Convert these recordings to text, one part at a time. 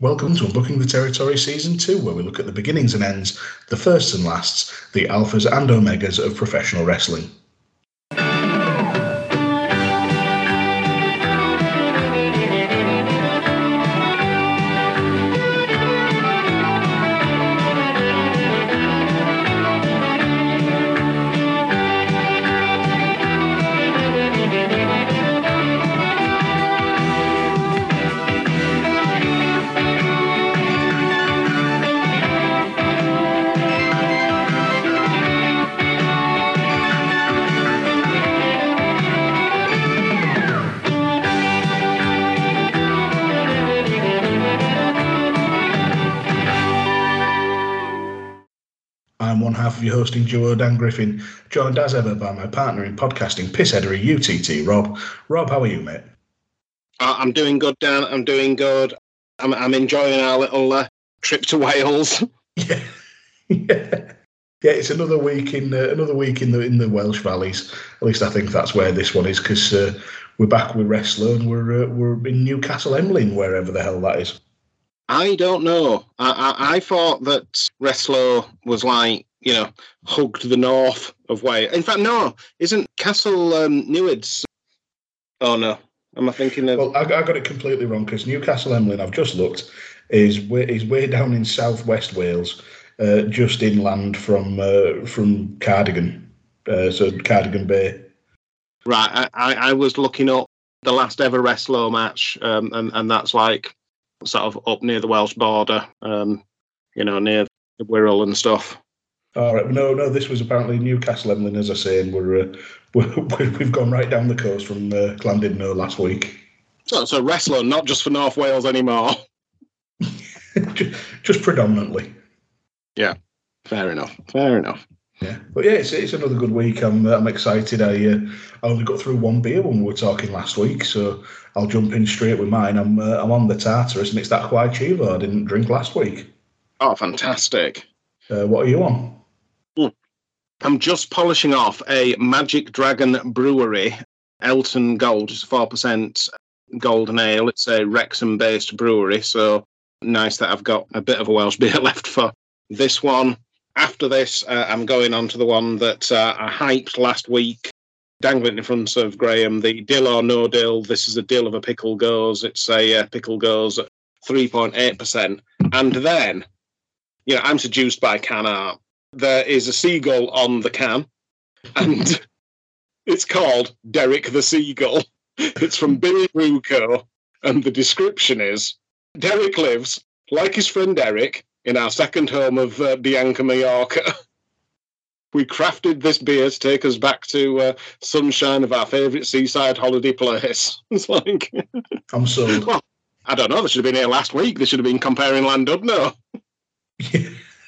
Welcome to Unbooking the Territory Season 2, where we look at the beginnings and ends, the firsts and lasts, the alphas and omegas of professional wrestling. I'm one half of your hosting duo, Dan Griffin, joined as ever by my partner in podcasting, Pissheadery UTT, Rob. Rob, how are you, mate? I'm doing good, Dan. I'm doing good. I'm enjoying our little trip to Wales. Yeah, it's another week in the Welsh valleys. At least I think that's where this one is, because we're back with Wrestler and we're in Newcastle Emlyn, wherever the hell that is. I don't know. I thought that Wrestler was like, hugged to the north of Wales. In fact, no, isn't Castle Newards? Oh no, am I thinking of? Well, I got it completely wrong, because Newcastle Emlyn, I've just looked, is way down in southwest Wales, just inland from Cardigan, so Cardigan Bay. Right, I was looking up the last ever Wrestler match, and that's like sort of up near the Welsh border, near the Wirral and stuff. All right, no, this was apparently Newcastle Emlyn, as I say, and we've gone right down the coast from Llandudno last week. So Wrestler, not just for North Wales anymore. just predominantly. Yeah, fair enough. Yeah, but yeah, it's another good week. I'm excited. I only got through one beer when we were talking last week, so I'll jump in straight with mine. I'm on the Tartarus, and it's that Quai Chivo I didn't drink last week. Oh, fantastic! What are you on? I'm just polishing off a Magic Dragon Brewery Elton Gold, just 4% golden ale. It's a Wrexham-based brewery, so nice that I've got a bit of a Welsh beer left for this one. After this, I'm going on to the one that I hyped last week, dangling in front of Graham, the Dill or No Dill. This is a Dill of a Pickle Goes. It's a Pickle Goes at 3.8%. And then, I'm seduced by can art. There is a seagull on the can, and it's called Derek the Seagull. It's from Billy Ruco, and the description is, Derek lives, like his friend Eric, in our second home of Bianca, Mallorca. We crafted this beer to take us back to sunshine of our favourite seaside holiday place. It's like... I'm sold. Well, I don't know. They should have been here last week. They should have been comparing Llandudno. Yeah.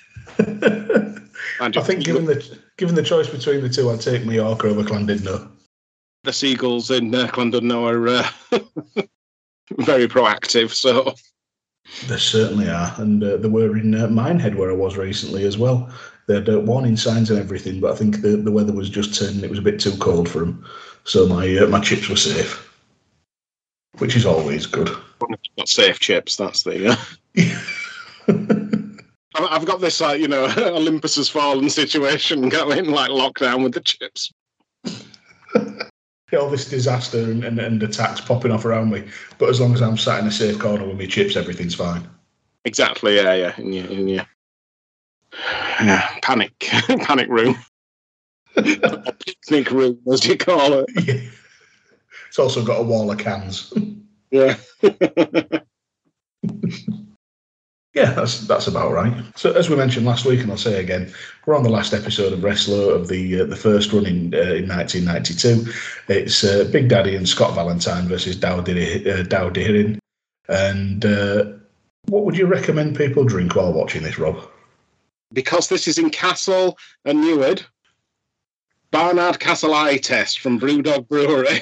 I think given the choice between the two, I'd take Mallorca over Llandudno. The seagulls in Llandudno are very proactive, so... They certainly are, and they were in Minehead, where I was recently as well. They had warning signs and everything, but I think the weather was just turning. It was a bit too cold for them, so my chips were safe, which is always good. Not safe chips. That's the. I've got this Olympus has fallen situation going, like lockdown with the chips. All this disaster and attacks popping off around me, but as long as I'm sat in a safe corner with my chips, everything's fine. Exactly, yeah, in your panic room, picnic room, as you call it. Yeah. It's also got a wall of cans. Yeah. Yeah, that's about right. So, as we mentioned last week, and I'll say again, we're on the last episode of Wrestler of the first run in 1992. It's Big Daddy and Scott Valentine versus Dow Deering. And what would you recommend people drink while watching this, Rob? Because this is in Castle and Neward, Barnard Castle Eye Test from Brewdog Brewery.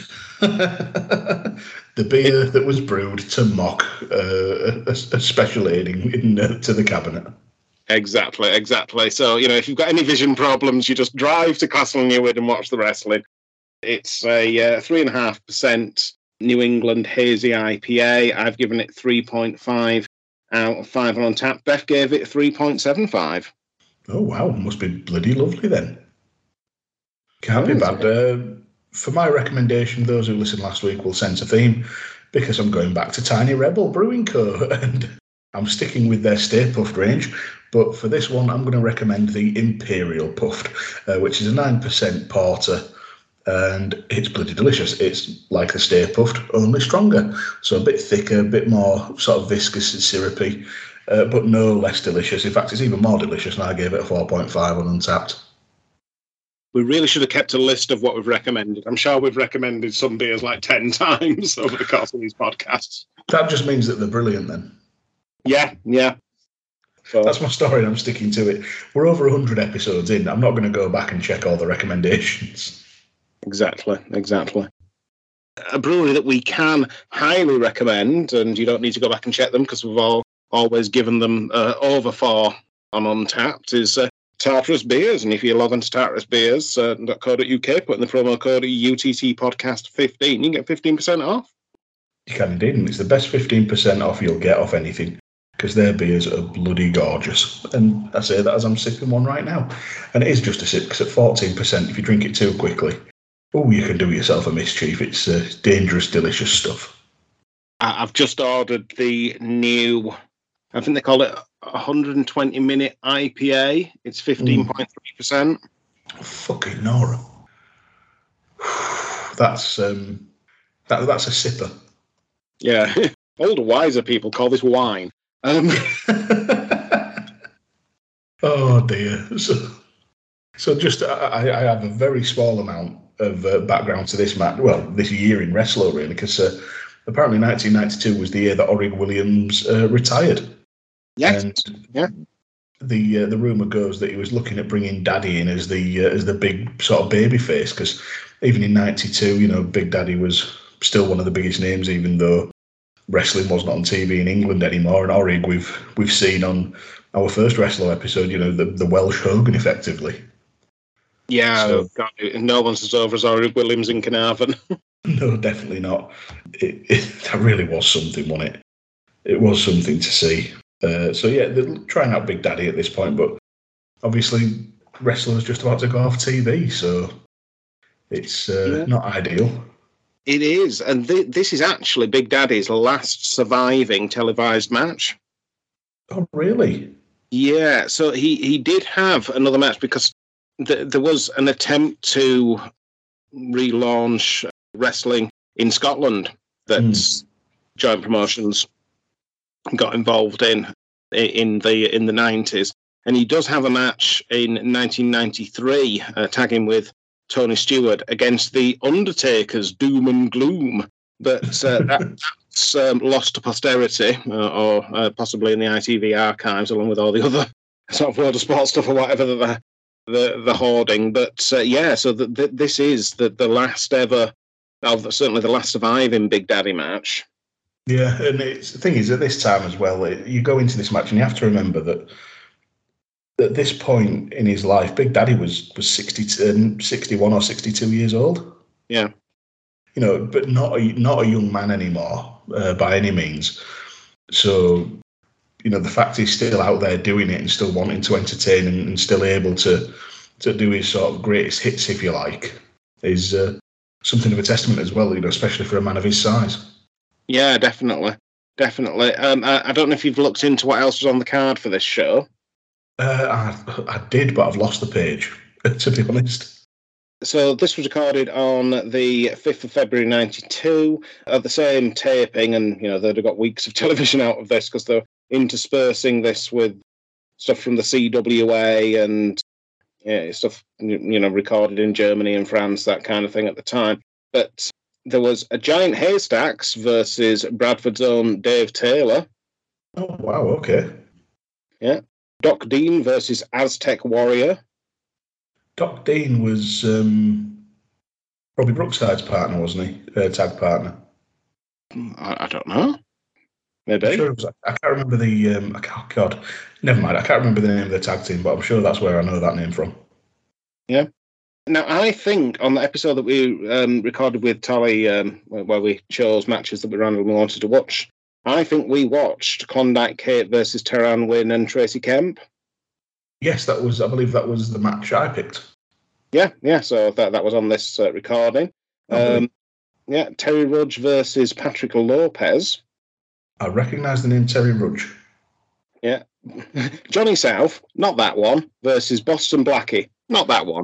The beer that was brewed to mock a special aiding to the cabinet. Exactly. So, if you've got any vision problems, you just drive to Castle Neward and watch the wrestling. It's a 3.5% New England Hazy IPA. I've given it 3.5. out of 5 on Untapped. Beth gave it 3.75. Oh, wow. Must be bloody lovely then. Can't be bad. For my recommendation, those who listened last week will sense a theme, because I'm going back to Tiny Rebel Brewing Co. and I'm sticking with their Stay Puffed range. But for this one, I'm going to recommend the Imperial Puffed, which is a 9% porter. And it's bloody delicious. It's like the Stay Puffed, only stronger. So a bit thicker, a bit more sort of viscous and syrupy, but no less delicious. In fact, it's even more delicious, and I gave it a 4.5 on Untapped. We really should have kept a list of what we've recommended. I'm sure we've recommended some beers like 10 times over the course of these podcasts. That just means that they're brilliant then. Yeah. So, that's my story, and I'm sticking to it. We're over 100 episodes in. I'm not going to go back and check all the recommendations. Exactly. A brewery that we can highly recommend, and you don't need to go back and check them because we've always given them over 4 on Untapped, is Tartarus Beers. And if you log on to tartarusbeers.co.uk, put in the promo code UTTpodcast15, you can get 15% off. You can indeed, and it's the best 15% off you'll get off anything, because their beers are bloody gorgeous. And I say that as I'm sipping one right now. And it is just a sip, because at 14%, if you drink it too quickly, you can do yourself a mischief. It's dangerous, delicious stuff. I've just ordered the new, I think they call it 120-minute IPA. It's 15.3%. Fucking Nora. That's a sipper. Yeah. Older, wiser people call this wine. Oh dear. So just I have a very small amount of background to this match. Well, this year in Wrestler, really, because apparently 1992 was the year that Orig Williams retired. Yes. And yeah. The rumor goes that he was looking at bringing Daddy in as the big sort of baby face, because even in '92, Big Daddy was still one of the biggest names, even though wrestling wasn't on TV in England anymore. And Orig, we've seen on our first Wrestler episode, the Welsh Hogan, effectively. Yeah, so, God, no one's as over as Orig Williams in Carnarvon. No, definitely not. That really was something, wasn't it? It was something to see. So yeah, they're trying out Big Daddy at this point, but obviously Wrestler's just about to go off TV, so it's not ideal. It is, and this is actually Big Daddy's last surviving televised match. Oh, really? Yeah, so he did have another match, because there was an attempt to relaunch wrestling in Scotland that Giant Promotions got involved in the 90s, and he does have a match in 1993 tagging with Tony Stewart against the Undertaker's Doom and Gloom, but that's lost to posterity, or possibly in the ITV archives, along with all the other sort of World of Sport stuff or whatever that the hoarding. But so this is the last ever, certainly the last surviving Big Daddy match. Yeah, and the thing is, at this time as well, you go into this match and you have to remember that at this point in his life, Big Daddy was 61 or 62 years old. Yeah. But not a young man anymore by any means. So, the fact he's still out there doing it and still wanting to entertain and still able to do his sort of greatest hits, if you like, is something of a testament as well, especially for a man of his size. Yeah, definitely. I don't know if you've looked into what else was on the card for this show. I did, but I've lost the page, to be honest. So this was recorded on the 5th of February 92 at the same taping, and they'd have got weeks of television out of this because they're interspersing this with stuff from the CWA and stuff recorded in Germany and France, that kind of thing at the time. But there was a Giant Haystacks versus Bradford's own Dave Taylor. Oh wow! Okay. Yeah. Doc Dean versus Aztec Warrior. Doc Dean was Robbie Brookside's partner, wasn't he? Tag partner. I don't know. Maybe. I'm sure I can't remember the. God, never mind. I can't remember the name of the tag team, but I'm sure that's where I know that name from. Yeah. Now, I think on the episode that we recorded with Tolly, where we chose matches that we randomly wanted to watch I think we watched Klondike Kate versus Terran Wynn and Tracy Kemp. Yes, I believe that was the match I picked. Yeah. So that was on this recording. Terry Rudge versus Patrick Lopez. I recognise the name Terry Rudge. Yeah. Johnny South, not that one, versus Boston Blackie, not that one.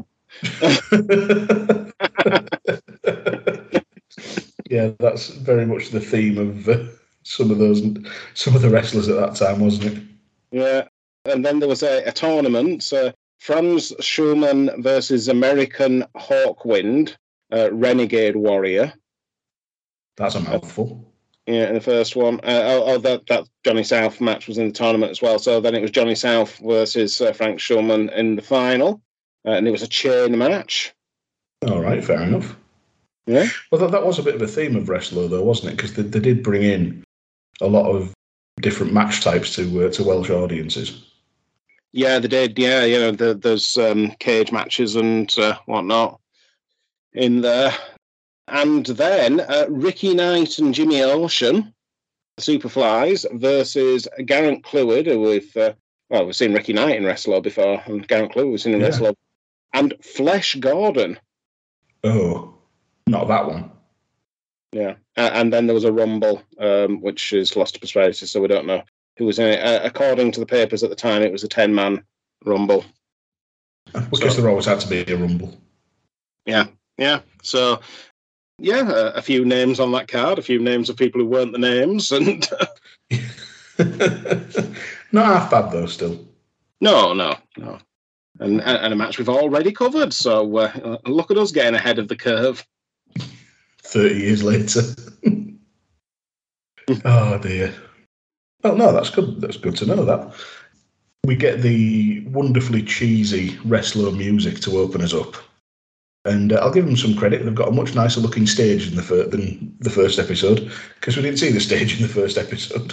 Yeah, that's very much the theme of some of the wrestlers at that time, wasn't it? Yeah. And then there was a tournament, Franz Schulman versus American Hawkwind, Renegade Warrior. That's a mouthful. Yeah, in the first one. That Johnny South match was in the tournament as well. So then it was Johnny South versus Frank Schulman in the final. And it was a chain match. All right, fair enough. Yeah. Well, that was a bit of a theme of Wrestler, though, wasn't it? Because they did bring in a lot of different match types to Welsh audiences. Yeah, they did. Yeah, there's cage matches and whatnot in there. And then Ricky Knight and Jimmy Ocean, Superflies, versus Garrett Cleward, who we've seen Ricky Knight in Wrestler before, and Garrett Cleward was in Wrestler, and Flesh Gordon. Oh, not that one. Yeah, and then there was a Rumble, which is lost to prosperity, so we don't know who was in it. According to the papers at the time, it was a 10-man Rumble. Because there always had to be a Rumble. Yeah. So, a few names on that card, a few names of people who weren't the names, and not half bad though. Still, no, and a match we've already covered. So look at us getting ahead of the curve. 30 years later. Oh dear. Well, no, that's good. That's good to know that. We get the wonderfully cheesy wrestler music to open us up. And I'll give them some credit. They've got a much nicer looking stage than the first episode, because we didn't see the stage in the first episode.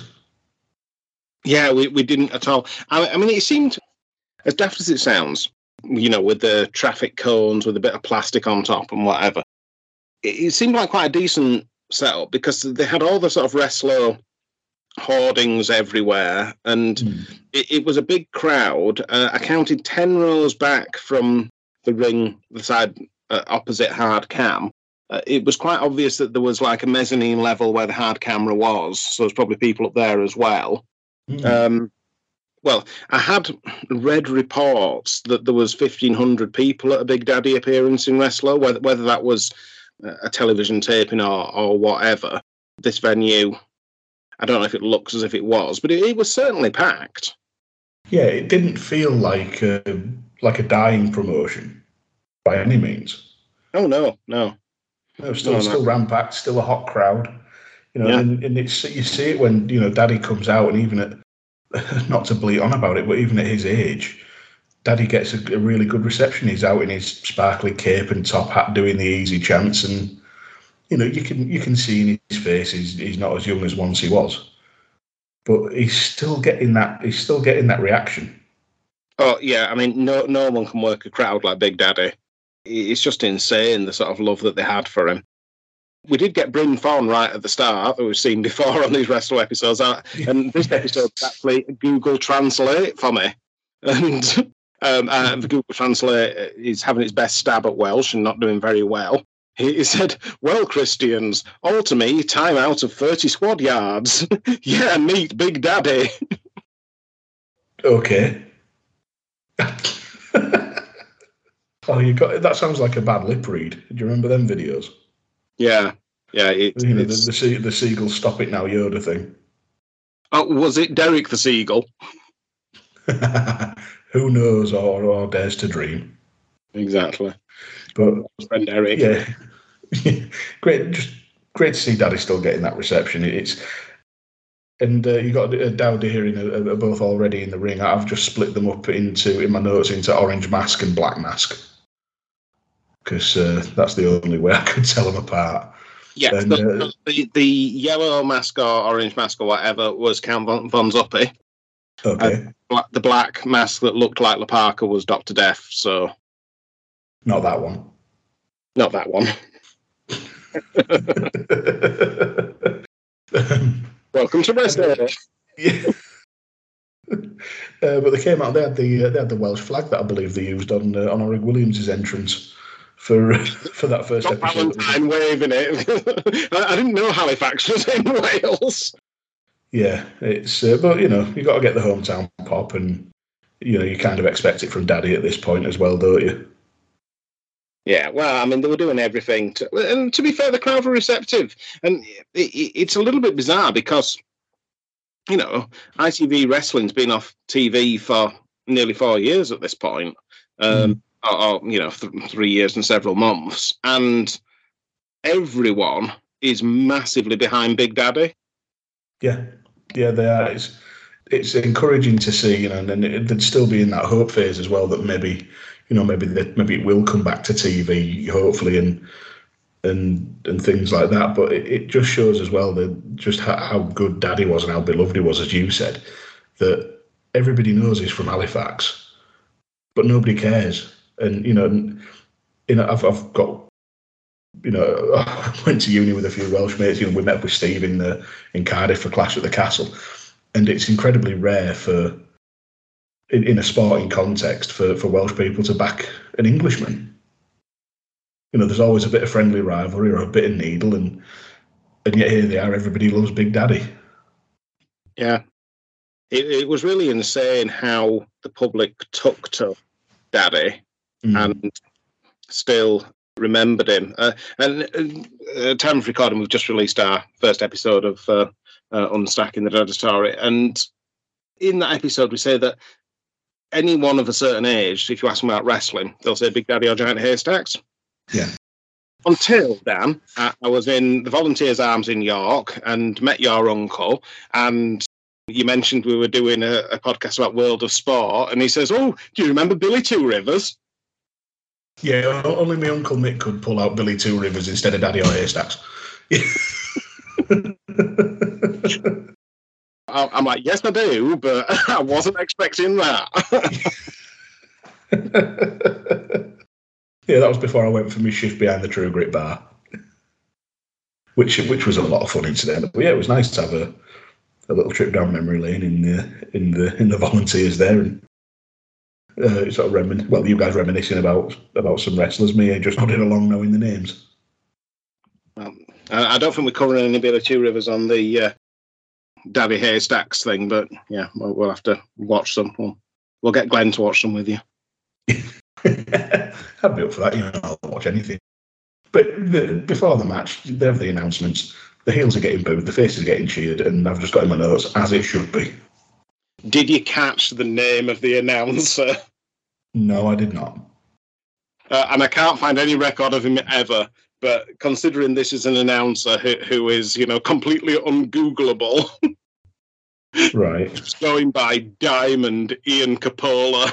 Yeah, we didn't at all. I mean, it seemed, as daft as it sounds, with the traffic cones, with a bit of plastic on top and whatever, it seemed like quite a decent setup, because they had all the sort of wrestler hoardings everywhere, and it was a big crowd. I counted 10 rows back from the ring, the side opposite hard cam. It was quite obvious that there was like a mezzanine level where the hard camera was, so there's probably people up there as well. Well, I had read reports that there was 1,500 people at a Big Daddy appearance in Wrestler, whether that was a television taping or whatever. This venue, I don't know if it looks as if it was, but it was certainly packed. Yeah, it didn't feel like a dying promotion by any means. Oh no. Still rampacked, still a hot crowd. And it's, you see it when Daddy comes out, and even at, not to bleat on about it, but even at his age, Daddy gets a really good reception. He's out in his sparkly cape and top hat doing the easy chants, and you can see in his face he's not as young as once he was, but he's still getting that reaction. Oh yeah, I mean no one can work a crowd like Big Daddy. It's just insane, the sort of love that they had for him. We did get Bryn Fawn right at the start, that we've seen before on these Wrestle episodes, and this episode actually Google Translate for me, and Google Translate is having its best stab at Welsh and not doing very well. He said, "Well, Christians, all to me, time out of 30 squad yards. Yeah, meet Big Daddy." Okay. Oh, that sounds like a bad lip read. Do you remember them videos? Yeah. The Seagull Stop It Now Yoda thing. Oh, was it Derek the Seagull? Who knows or dares to dream? Exactly. But friend Derek. Yeah, great to see Daddy still getting that reception. You got Dowdy here are both already in the ring. I've just split them up in my notes into Orange Mask and Black Mask, because that's the only way I could tell them apart. Yeah, and, the yellow mask or orange mask or whatever was Count Von Zuppy. Okay. The black mask that looked like La Parka was Dr. Death, so... Not that one. Not that one. Welcome to wrestling. Yeah. But they came out. They had the Welsh flag that I believe they used on Orig Williams' entrance for that first Got episode. Valentine waving it. I didn't know Halifax was in Wales. Yeah, it's but you got to get the hometown pop, and you kind of expect it from Daddy at this point as well, don't you? Yeah, well, I mean, they were doing everything. And to be fair, the crowd were receptive. And it's a little bit bizarre because, ITV Wrestling's been off TV for nearly 4 years at this point. Or 3 years and several months. And everyone is massively behind Big Daddy. Yeah, they are. It's encouraging to see, and they'd still be in that hope phase as well that maybe it will come back to TV, hopefully, and things like that. But it just shows as well that just how good Daddy was and how beloved he was, as you said, that everybody knows he's from Halifax, but nobody cares. And I've got. I went to uni with a few Welsh mates. We met up with Steve in Cardiff for Clash at the Castle, and it's incredibly rare in a sporting context for Welsh people to back an Englishman. There's always a bit of friendly rivalry or a bit of needle, and yet here they are. Everybody loves Big Daddy. Yeah, it was really insane how the public took to Daddy and still remembered him. Time of recording, we've just released our first episode of Unstacking the Daddy Story, and in that episode we say that anyone of a certain age, if you ask them about wrestling, they'll say Big Daddy or Giant Haystacks. Yeah. Until, Dan, I was in the Volunteers' Arms in York and met your uncle, and you mentioned we were doing a podcast about World of Sport, and he says, "Oh, do you remember Billy Two Rivers?" Yeah, only my Uncle Mick could pull out Billy Two Rivers instead of Daddy or Haystacks. I'm like, yes, I do, but I wasn't expecting that. Yeah, that was before I went for my shift behind the True Grit bar, which was a lot of fun, incidentally. But yeah, it was nice to have a little trip down memory lane in the Volunteers there, and sort of you guys reminiscing about some wrestlers, me just nodding along knowing the names. I don't think we're covering any Billy Two Rivers on the Daddy Haystacks thing, but yeah, we'll have to watch them. We'll get Glenn to watch them with you. I'd be up for that. I'll watch anything. But before the match, they have the announcements. The heels are getting booed, the faces are getting cheered, and I've just got in my notes, as it should be. Did you catch the name of the announcer? No, I did not. And I can't find any record of him ever. But considering this is an announcer who is, completely ungoogleable, right? Just going by Diamond Ian Capola.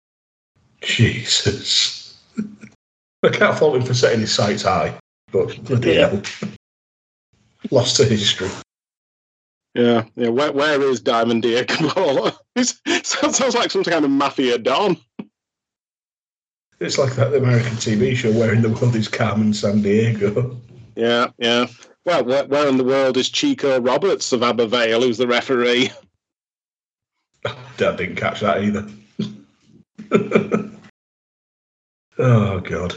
Jesus, I can't fault him for setting his sights high, but bloody hell, lost to history. Yeah. Where is Diamond Ian Capola? Sounds like some kind of mafia don. It's like that American TV show, Where in the World is Carmen Sandiego? Yeah. Well, where in the world is Chico Roberts of Abervale, who's the referee? I didn't catch that either. Oh, God.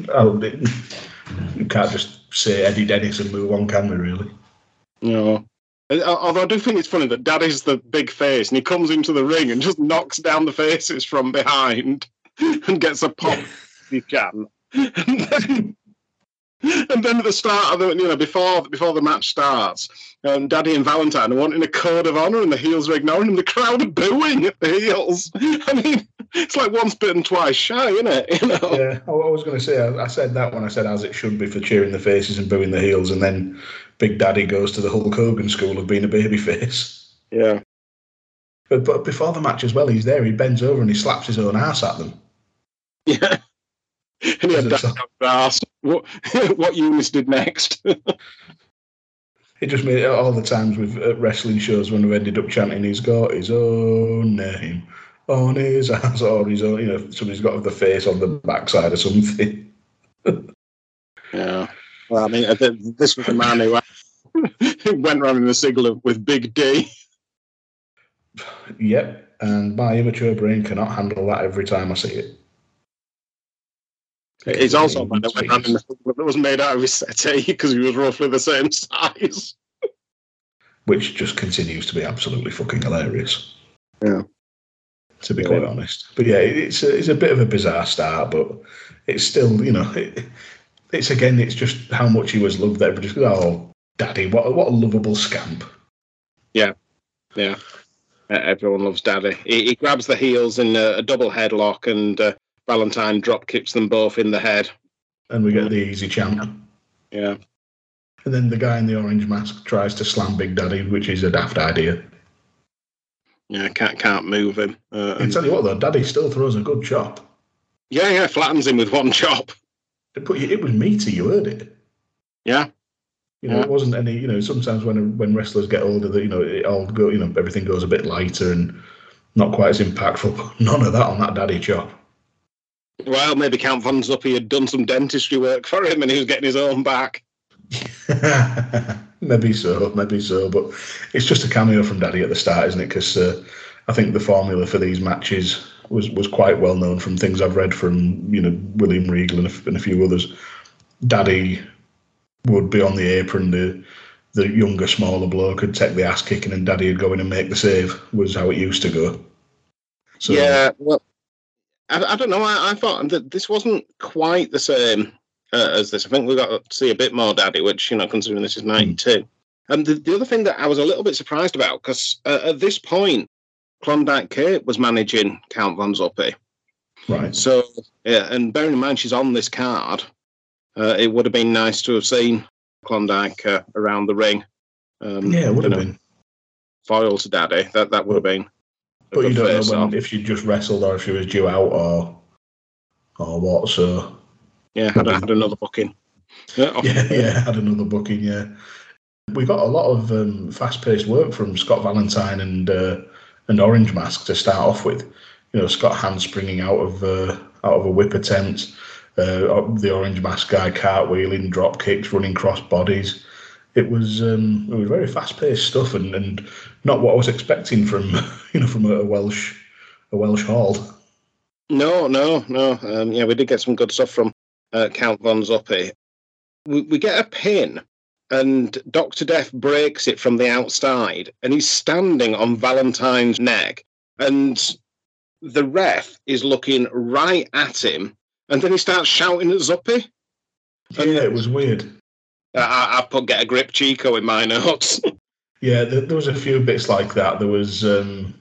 You can't just say Eddie Dennis and move on, can we, really? No. Although I do think it's funny that Daddy's the big face, and he comes into the ring and just knocks down the faces from behind. And gets a pop if he can. And then at the start of the, before the match starts, Daddy and Valentine are wanting a code of honour and the heels are ignoring him. The crowd are booing at the heels. I mean, it's like once bitten, twice shy, isn't it? Yeah, I was going to say, I said that when I said as it should be for cheering the faces and booing the heels, and then Big Daddy goes to the Hulk Hogan school of being a babyface. Yeah. But before the match as well, he's there, he bends over and he slaps his own ass at them. Yeah. And he had that ass. What Eunice did next. It just made all the times with wrestling shows when we've ended up chanting, he's got his own name on his ass, or his own, somebody's got the face on the backside or something. Yeah. Well, I mean, this was a man who Went round in a single with Big D. Yep, and my immature brain cannot handle that every time I see it. He's also went round in a single that was made out of his settee because he was roughly the same size. Which just continues to be absolutely fucking hilarious. Yeah. To be quite honest. But yeah, it's a bit of a bizarre start, but it's still, it's just how much he was loved that everybody just goes, oh, Daddy, what a lovable scamp. Yeah. Everyone loves Daddy. He grabs the heels in a double headlock, and Valentine drop kicks them both in the head. And we get the easy chant. Yeah. And then the guy in the orange mask tries to slam Big Daddy, which is a daft idea. Yeah, can't move him. I tell you what, though, Daddy still throws a good chop. Yeah, flattens him with one chop. But it was meaty, you heard it. Yeah. It wasn't any, sometimes when wrestlers get older, it all go, everything goes a bit lighter and not quite as impactful. None of that on that Daddy chop. Well, maybe Count Von Zuppy had done some dentistry work for him and he was getting his own back. Maybe so, but it's just a cameo from Daddy at the start, isn't it? Because I think the formula for these matches was quite well known from things I've read from William Regal and a few others. Daddy would be on the apron, the younger, smaller bloke would take the ass kicking, and Daddy would go in and make the save. Was how it used to go. So, yeah, well, I don't know. I thought that this wasn't quite the same as this. I think we got to see a bit more Daddy, which, considering this is 92. And the other thing that I was a little bit surprised about, because at this point, Klondike Kate was managing Count Von Zuppy. Right. So, yeah, and bearing in mind she's on this card, it would have been nice to have seen Klondike around the ring. Yeah, it would have been. Foil to Daddy. That would have been. But you don't know if she just wrestled or if she was due out or what, so... Yeah, had another booking. Had another booking, yeah. We got a lot of fast-paced work from Scott Valentine and Orange Mask to start off with. Scott handspringing out of a whip attempt, the Orange Mask guy cartwheeling, drop kicks, running cross bodies. It was very fast-paced stuff and not what I was expecting from from a Welsh hall. No. We did get some good stuff from Count Von Zuppy. We get a pin, and Dr. Death breaks it from the outside, and he's standing on Valentine's neck, and the ref is looking right at him, and then he starts shouting at Zuppy. Yeah, it was weird. I put "Get a Grip, Chico" in my notes. Yeah, there was a few bits like that. There was, it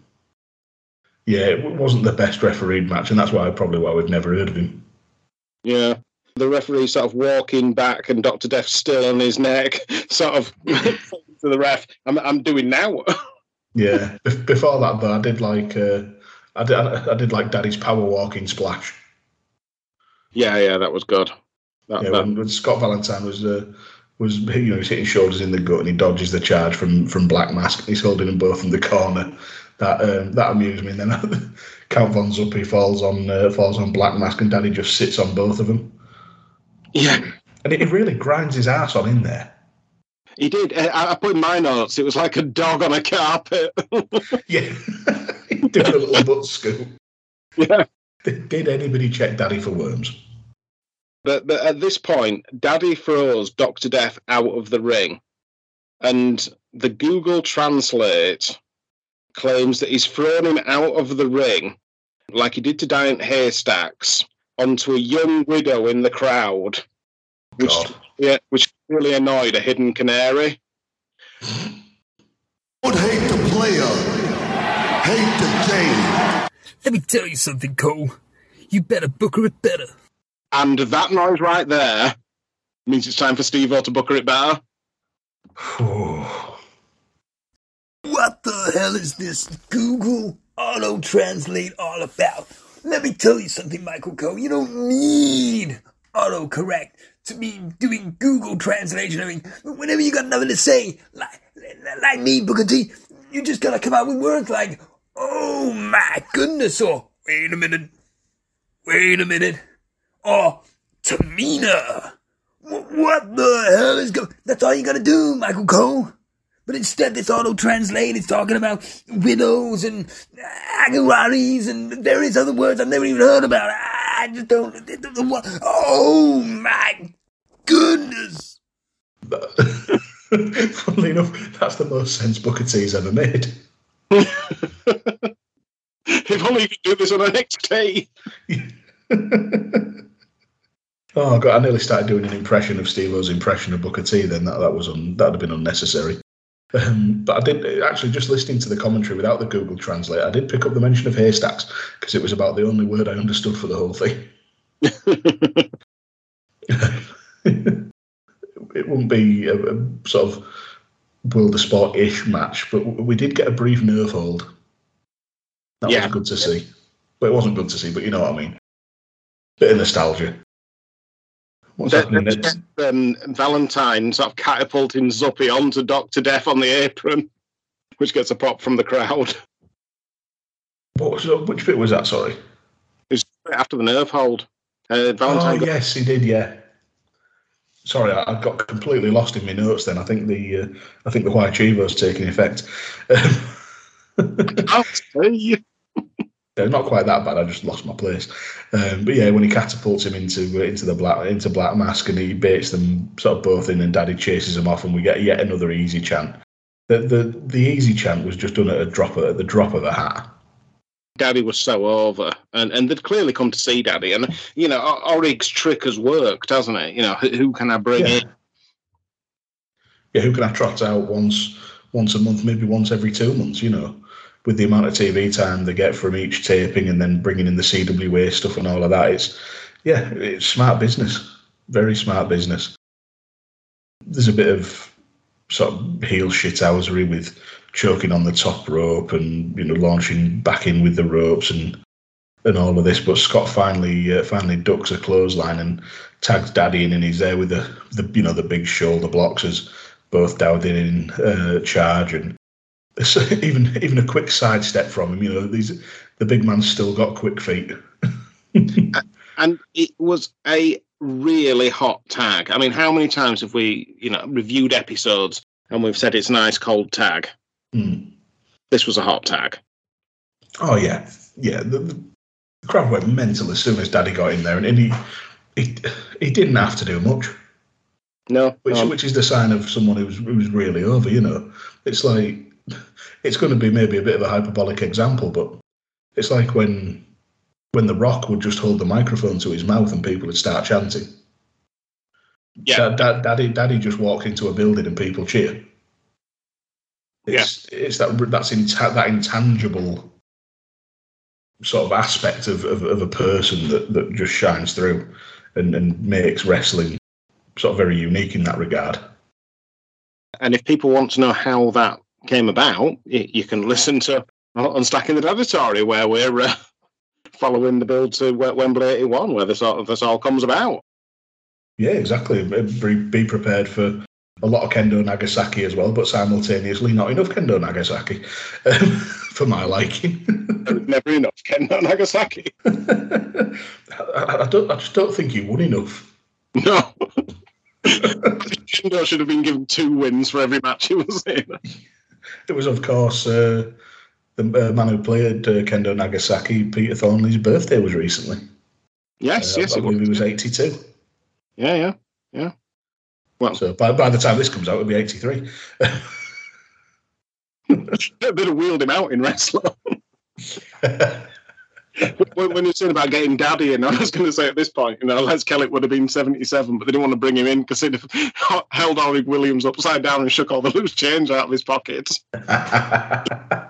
wasn't the best refereed match, and that's why we've never heard of him. Yeah. The referee sort of walking back and Dr. Death still on his neck, sort of to the ref, I'm doing now. Yeah. Before that, though, I did like Daddy's power walking splash. Yeah, that was good. When Scott Valentine was he's hitting shoulders in the gut and he dodges the charge from Black Mask and he's holding them both in the corner. That amused me. And then Count Von Zuppy falls on Black Mask and Daddy just sits on both of them. Yeah. And it really grinds his ass on in there. He did. I put in my notes, it was like a dog on a carpet. Yeah. He did a little butt scoop. Yeah. Did anybody check Daddy for worms? But at this point, Daddy throws Dr. Death out of the ring. And the Google Translate claims that he's thrown him out of the ring, like he did to Giant Haystacks, onto a young widow in the crowd, which really annoyed a hidden canary. Don't hate the player, hate the game. Let me tell you something, Cole. You better booker it better. And that noise right there means it's time for Steve-O to booker it better. What the hell is this Google auto-translate all about? Let me tell you something, Michael Cole. You don't need autocorrect to be doing Google translation. I mean, whenever you got nothing to say, like me, Booker T, you just gotta come out with words like, oh my goodness, or wait a minute, or Tamina, What the hell is going? That's all you gotta do, Michael Cole. But instead, this auto-translate is talking about widows and agararis and various other words I've never even heard about. I just don't. Oh my goodness! Funnily enough, that's the most sense Booker T's ever made. If only you could do this on NXT. Oh God! I nearly started doing an impression of Steve-O's impression of Booker T. Then that'd have been unnecessary. But I did actually, just listening to the commentary without the Google Translate, I did pick up the mention of haystacks because it was about the only word I understood for the whole thing. It wouldn't be a sort of World of Sport-ish match, but we did get a brief nerve hold. That was good to see. But it wasn't good to see, but you know what I mean. Bit of nostalgia. What's happening next? Valentine sort of catapulting Zuppy onto Dr. Death on the apron, which gets a pop from the crowd. Which bit was that, sorry? It was after the nerve hold. Valentine yes, he did, yeah. Sorry, I got completely lost in my notes then. I think the White Chivo's taking effect. I'll see. Not quite that bad. I just lost my place. But yeah, when he catapults him into Black Mask and he baits them sort of both in, and Daddy chases him off, and we get yet another easy chant. The easy chant was just done at the drop of a hat. Daddy was so over, and they'd clearly come to see Daddy, and you know, Orig's trick has worked, hasn't it? You know, who can I bring in? Yeah, who can I trot out once a month, maybe once every 2 months? You know, with the amount of TV time they get from each taping, and then bringing in the CWA stuff and all of that, it's smart business, very smart business. There's a bit of sort of heel shithousery with choking on the top rope and, you know, launching back in with the ropes and all of this, but Scott finally ducks a clothesline and tags Daddy in, and he's there with the big shoulder blocks as both Dowd in charge, and even a quick sidestep from him. You know, the big man's still got quick feet. And it was a really hot tag. I mean, how many times have we, you know, reviewed episodes and we've said it's a nice cold tag? This was a hot tag. Oh yeah. The crowd went mental as soon as Daddy got in there, and he didn't have to do much. No, which is the sign of someone who's really over. You know, it's like, it's going to be maybe a bit of a hyperbolic example, but it's like when The Rock would just hold the microphone to his mouth and people would start chanting. Yeah, Daddy just walked into a building and people cheer. It's that intangible sort of aspect of a person that just shines through and makes wrestling sort of very unique in that regard. And if people want to know how that came about, you can listen to Unstacking the Dadatory, where we're following the build to Wembley 81, where this all comes about. Yeah, exactly. Be prepared for a lot of Kendo Nagasaki as well, but simultaneously not enough Kendo Nagasaki for my liking. Never enough Kendo Nagasaki. I just don't think he won enough. No. Kendo should have been given 2 wins for every match he was in. It was, of course, the man who played Kendo Nagasaki, Peter Thornley's birthday was recently. Yes, I believe he was 82. Yeah. Well, so by the time this comes out, it'll be 83. A bit of wheeled him out in wrestling. When you're saying about getting Daddy in, I was going to say at this point, you know, Les Kellett would have been 77, but they didn't want to bring him in because he'd have held Orig Williams upside down and shook all the loose change out of his pockets. I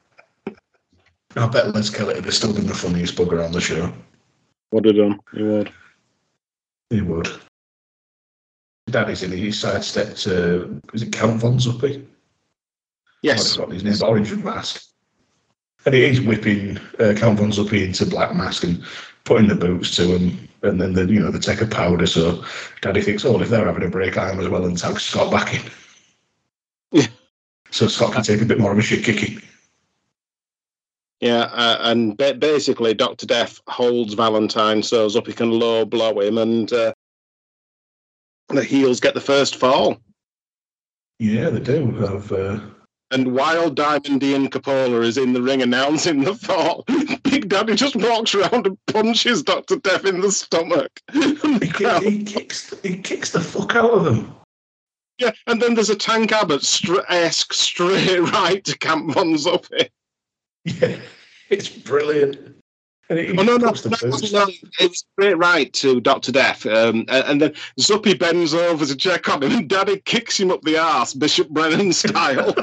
bet Les Kellett would have still been the funniest bugger on the show. Would have done. He would. Daddy's in. He sidestepped. Is it Count Von Zuppy? Yes. I've his name. Orange Mask. And he's whipping Count Von Zuppy into Black Mask and putting the boots to him, and then they take a powder. So Daddy thinks, if they're having a break, I am as well, and tags Scott back in. Yeah. So Scott can take a bit more of a shit kicking. Yeah, and basically Dr. Death holds Valentine so Zuppy can low blow him, and the heels get the first fall. Yeah, they do. And while Diamond Ian Coppola is in the ring announcing the fall, Big Daddy just walks around and punches Dr. Death in the stomach. He kicks the fuck out of him. Yeah, and then there's a Tank Abbott-esque straight right to Camp Von Zuppy. Yeah, it's brilliant. And It was straight right to Dr. Death. And then Zuppy bends over to check on him, and Daddy kicks him up the arse, Bishop Brennan style.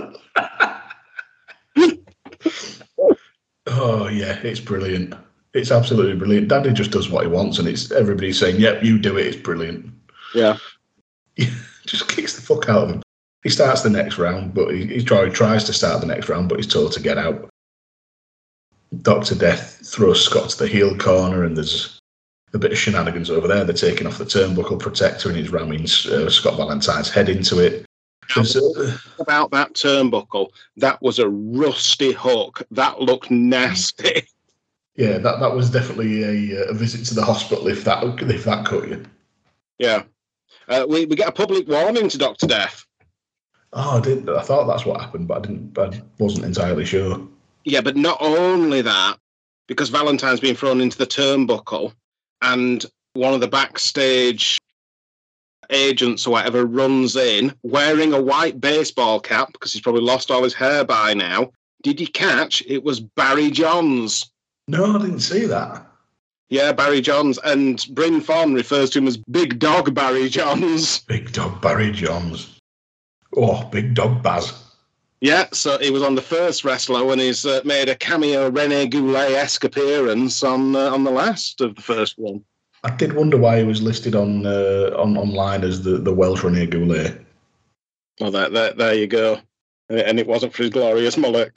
Oh, yeah, it's brilliant. It's absolutely brilliant. Daddy just does what he wants, and it's everybody's saying, yep, you do it, it's brilliant. Yeah. He just kicks the fuck out of him. He starts the next round, but he tries to start the next round, but he's told to get out. Dr. Death throws Scott to the heel corner, and there's a bit of shenanigans over there. They're taking off the turnbuckle protector, and he's ramming Scott Valentine's head into it. About that turnbuckle, that was a rusty hook. That looked nasty. Yeah, that was definitely a visit to the hospital if that cut you. Yeah. We get a public warning to Dr. Death. Oh, I thought that's what happened, but I wasn't entirely sure. Yeah, but not only that, because Valentine's been thrown into the turnbuckle, and one of the backstage agents or whatever runs in wearing a white baseball cap, because he's probably lost all his hair by now. Did you catch? It was Barry Johns. No, I didn't see that. Yeah, Barry Johns. And Bryn Fawn refers to him as Big Dog Barry Johns. Big Dog Barry Johns. Oh, Big Dog Baz. Yeah, so he was on the first Wrestler when he's made a cameo Rene Goulet-esque appearance on the last of the first one. I did wonder why he was listed on online as the Welsh Rene Goulet. Oh, there you go. And it wasn't for his glorious mullet.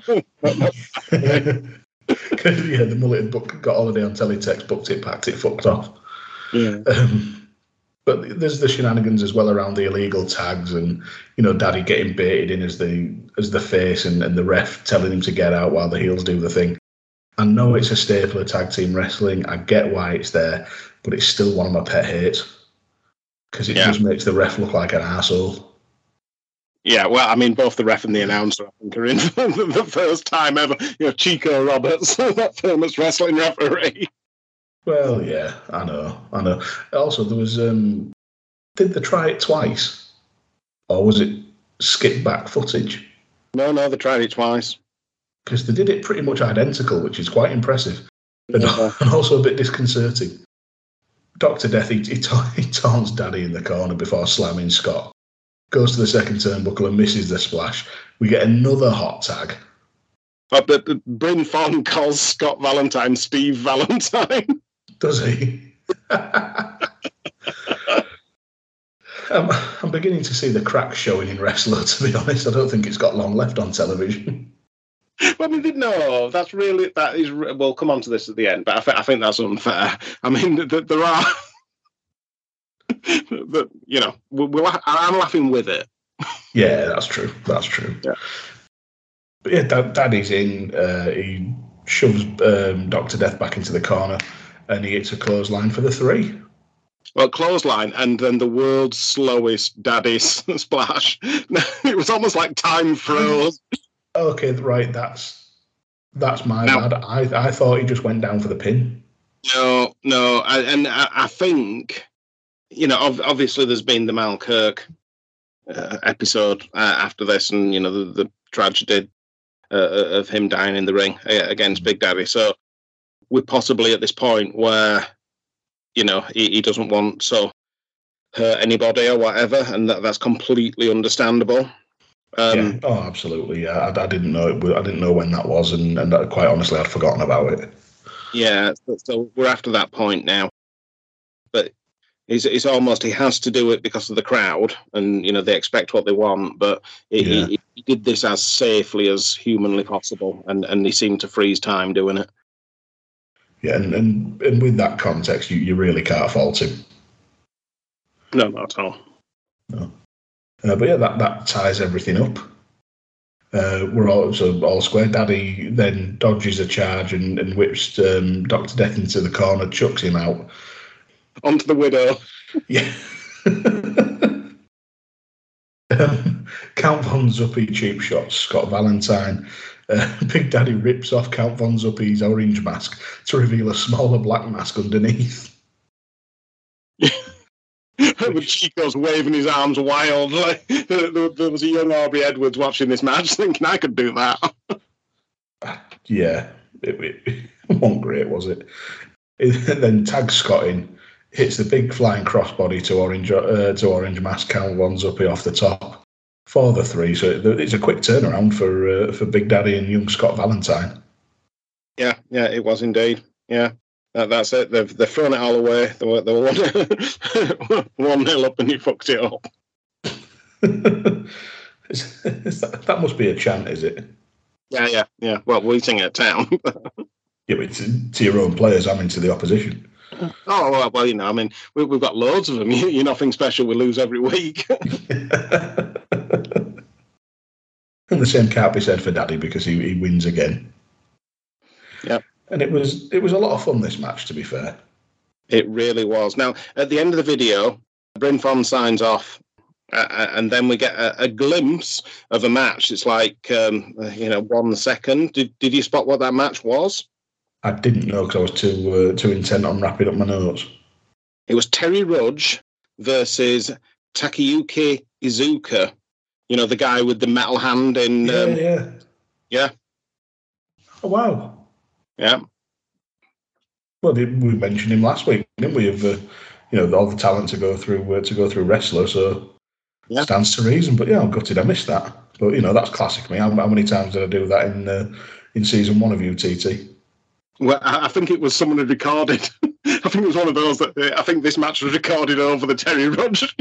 Yeah, the mullet had got holiday on teletext, booked it, packed it, fucked off. Yeah. But there's the shenanigans as well around the illegal tags, and Daddy getting baited in as the face, and the ref telling him to get out while the heels do the thing. I know it's a staple of tag team wrestling. I get why it's there, but it's still one of my pet hates because it just makes the ref look like an arsehole. Yeah, well, I mean, both the ref and the announcer, I think, are in for the first time ever. Chico Roberts, that famous wrestling referee. Well, yeah, I know. Also, there was, did they try it twice? Or was it skip back footage? No, they tried it twice. Because they did it pretty much identical, which is quite impressive. And also a bit disconcerting. Dr. Death, he taunts Daddy in the corner before slamming Scott. Goes to the second turnbuckle and misses the splash. We get another hot tag. But Bryn Fawn calls Scott Valentine Steve Valentine. Does he? I'm beginning to see the cracks showing in Wrestler, to be honest. I don't think it's got long left on television. Well, no, we'll come on to this at the end, but I think that's unfair. I mean, there are... I'm laughing with it. Yeah, that's true. Yeah. But yeah, Daddy's in. He shoves Dr. Death back into the corner, and he hits a clothesline for the 3. Well, clothesline, and then the world's slowest Daddy splash. It was almost like time froze. Okay, right. That's my bad. I thought he just went down for the pin. No, I think. Obviously there's been the Mal Kirk episode after this, and the tragedy of him dying in the ring against Big Daddy. So we're possibly at this point where he doesn't want to hurt anybody or whatever, and that's completely understandable. Yeah. Oh, absolutely. Yeah, I didn't know it. I didn't know when that was, and quite honestly, I'd forgotten about it. Yeah, so we're after that point now, but. It's almost he has to do it because of the crowd, and they expect what they want. But he did this as safely as humanly possible, and he seemed to freeze time doing it. Yeah, and with that context, you really can't fault him. No, not at all. No, but yeah, that ties everything up. We're all square. Daddy then dodges a charge and whips Dr. Death into the corner, chucks him out. Onto the Widow. Yeah. Count Von Zuppy cheap shots, Scott Valentine. Big Daddy rips off Count Von Zuppy's orange mask to reveal a smaller black mask underneath. With Chico's waving his arms wild. Like, there was a young Aubrey Edwards watching this match thinking I could do that. Yeah, it wasn't great, was it? And then tags Scott in, hits the big flying crossbody to orange mask Count Von Zuppy off the top for the 3. So it's a quick turnaround for Big Daddy and young Scott Valentine. Yeah, it was indeed. Yeah. That's it. They've thrown it all away. They were 1-0 up and you fucked it up. That must be a chant, is it? Yeah. Well, we sing it at town. Yeah, but to your own players, I'm into the opposition. Oh, well, I mean, we've got loads of them. You're nothing special. We lose every week. And the same can't be said for Daddy because he wins again. Yep. And it was a lot of fun, this match, to be fair. It really was. Now, at the end of the video, Bryn Fon signs off, and then we get a glimpse of a match. It's like, 1 second. Did you spot what that match was? I didn't know because I was too intent on wrapping up my notes. It was Terry Rudge versus Takayuki Iizuka. The guy with the metal hand in... Yeah. Oh, wow. Yeah. Well, we mentioned him last week, didn't we? Of all the talent to go through wrestler, so stands to reason. But yeah, I'm gutted I missed that. But that's classic me. How many times did I do that in season 1 of UTT? Well, I think it was someone had recorded. I think it was one of those that I think this match was recorded over the Terry Rudge.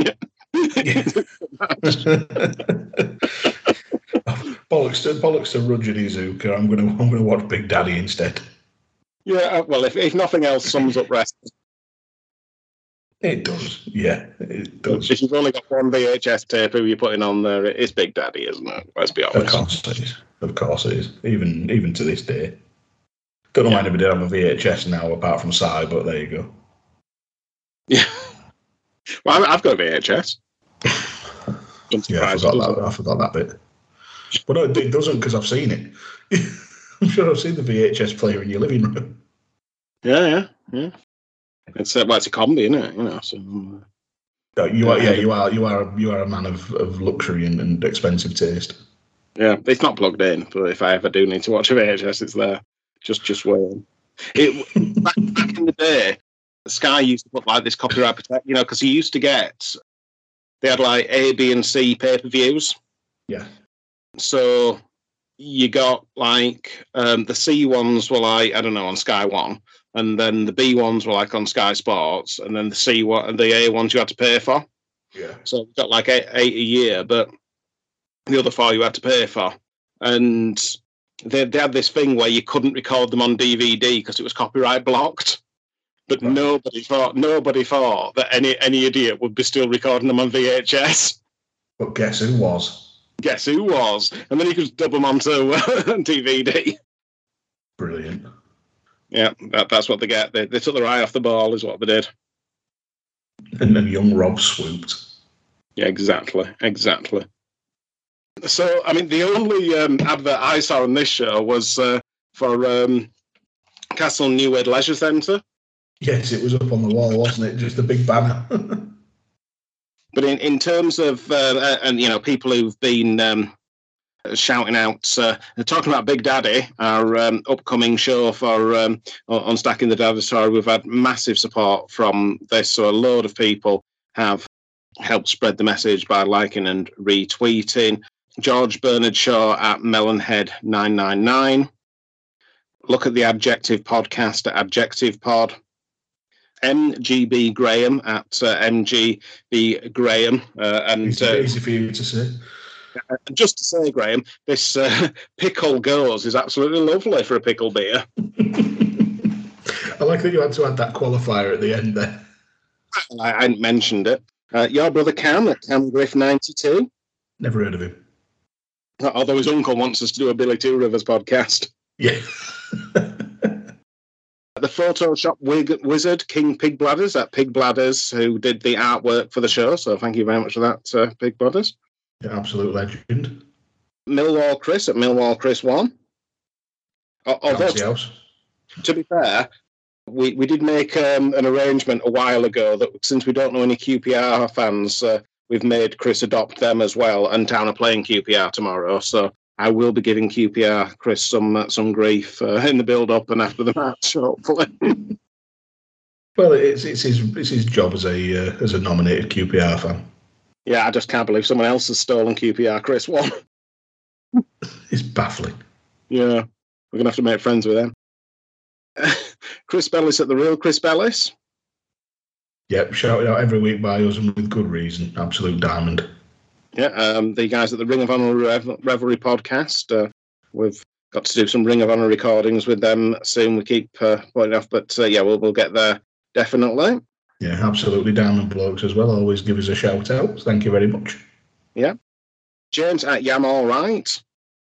Bollocks to Rudge and Iizuka. I'm gonna watch Big Daddy instead. Yeah, well, if nothing else sums up wrestling. It does. Yeah, it does. If you've only got one VHS tape who you're putting on there, it's Big Daddy, isn't it? Let's be honest. Of course it is. Even to this day. Don't know why anybody did have a VHS now, apart from Si, but there you go. Yeah. Well, I've got a VHS. Yeah, I forgot that bit. But no, it doesn't because I've seen it. I'm sure I've seen the VHS player in your living room. Yeah. It's a combi, isn't it? So. You are a man of luxury and expensive taste. Yeah, it's not plugged in, but if I ever do need to watch a VHS, it's there. Just waiting. Back in the day, Sky used to put like this copyright protect, because he used to get. They had like A, B, and C pay-per-views. Yeah. So you got like the C ones were like, I don't know, on Sky One, and then the B ones were like on Sky Sports, and then the A ones you had to pay for. Yeah. So you got like eight a year, but the other 4 you had to pay for. And they had this thing where you couldn't record them on DVD because it was copyright blocked. But nobody thought that any idiot would be still recording them on VHS. But guess who was? And then you could dub them onto DVD. Brilliant. Yeah, that's what they get. They took their eye off the ball, is what they did. And then young Rob swooped. Yeah, exactly. So, I mean, the only advert I saw on this show was for Castle Newhead Leisure Centre. Yes, it was up on the wall, wasn't it? Just a big banner. But in terms of, people who've been shouting out, talking about Big Daddy, our upcoming show for on Stacking the Daddy Story, we've had massive support from this. So a load of people have helped spread the message by liking and retweeting. George Bernard Shaw at Melonhead999. Look at the Adjective Podcast at Adjective Pod. MGB Graham at MGB Graham. Easy for you to say. Just to say, Graham, this pickle goes is absolutely lovely for a pickle beer. I like that you had to add that qualifier at the end there. I hadn't mentioned it. Your brother Cam at CamGriff92. Never heard of him. Although his uncle wants us to do a Billy Two Rivers podcast. Yeah. The Photoshop wizard, King Pig Bladders at Pig Bladders, who did the artwork for the show. So thank you very much for that, Pig Bladders. Yeah, absolute legend. Millwall Chris at Millwall Chris 1. Although, Bouncy house. to be fair, we did make an arrangement a while ago that since we don't know any QPR fans, we've made Chris adopt them as well, and Town are playing QPR tomorrow, so I will be giving QPR Chris some grief in the build-up and after the match, hopefully. Well, it's his job as a nominated QPR fan. Yeah, I just can't believe someone else has stolen QPR Chris 1. It's baffling. Yeah, we're going to have to make friends with them. Chris Bellis at the real Chris Bellis. Yep, shouted out every week by us and with good reason. Absolute diamond. Yeah, the guys at the Ring of Honor Revelry podcast. We've got to do some Ring of Honor recordings with them soon. We keep putting off, but yeah, we'll get there definitely. Yeah, absolutely diamond blokes as well. Always give us a shout out. Thank you very much. Yeah. James at Yam All Right.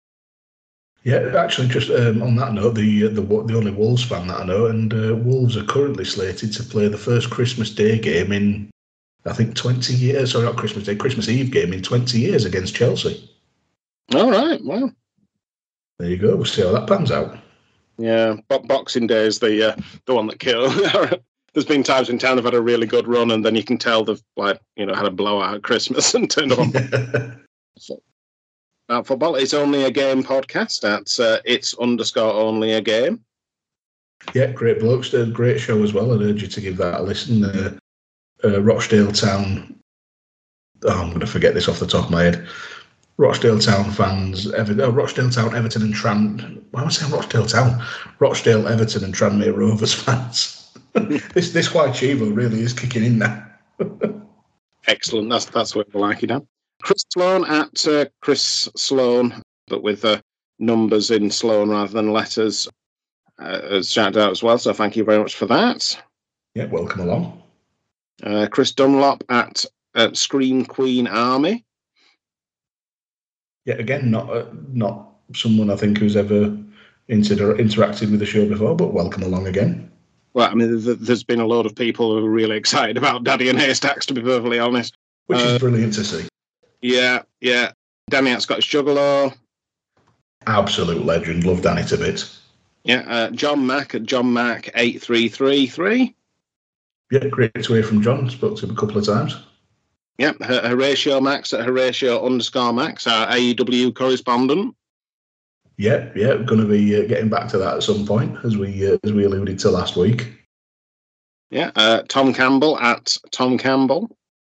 Yeah, actually, just on that note, the only Wolves fan that I know, and Wolves are currently slated to play the first Christmas Day game in, I think, 20 years. Sorry, not Christmas Day, Christmas Eve game in 20 years against Chelsea. All right, well. There you go. We'll see how that pans out. Yeah, Boxing Day is the one that killed. There's been times in Town have had a really good run, and then you can tell they've had a blowout at Christmas and turned on. Football is only a game podcast at it's_only a game. Yeah, great blokes. Did a great show as well. I'd urge you to give that a listen. Rochdale Town. Oh, I'm going to forget this off the top of my head. Rochdale Town fans. Rochdale Town, Everton and why am I saying Rochdale Town? Rochdale, Everton and Tranmere Rovers fans. This White Chivo really is kicking in now. Excellent. That's what we like it at. Chris Sloan at Chris Sloan, but with numbers in Sloan rather than letters, has shouted out as well. So thank you very much for that. Yeah, welcome along. Chris Dunlop at Scream Queen Army. Yeah, again, not someone I think who's ever interacted with the show before, but welcome along again. Well, I mean, there's been a load of people who are really excited about Daddy and Haystacks, to be perfectly honest. Which is brilliant to see. Yeah. Danny at Scottish Juggalo. Absolute legend. Love Danny to bits. Yeah, John Mack at John Mack 8333. Yeah, great to hear from John. Spoke to him a couple of times. Yeah, Horatio Max at Horatio_Max, our AEW correspondent. Yeah, going to be getting back to that at some point, as we alluded to last week. Yeah, Tom Campbell at Tom Campbell.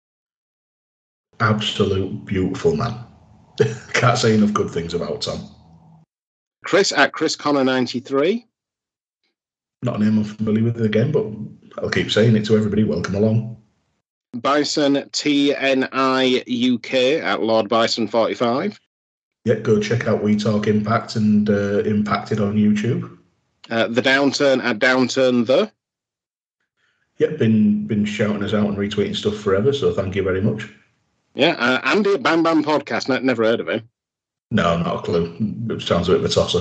Absolute beautiful man. Can't say enough good things about Tom. Chris at Chris Connor 93. Not a name I'm familiar with again, but I'll keep saying it to everybody. Welcome along. Bison TNI UK at Lord Bison 45. Yeah, go check out We Talk Impact and Impacted on YouTube. The Downturn at Downturn The. Yeah, been shouting us out and retweeting stuff forever, so thank you very much. Yeah, Andy at Bam Bam Podcast. Never heard of him. No, not a clue. It sounds a bit of a tosser.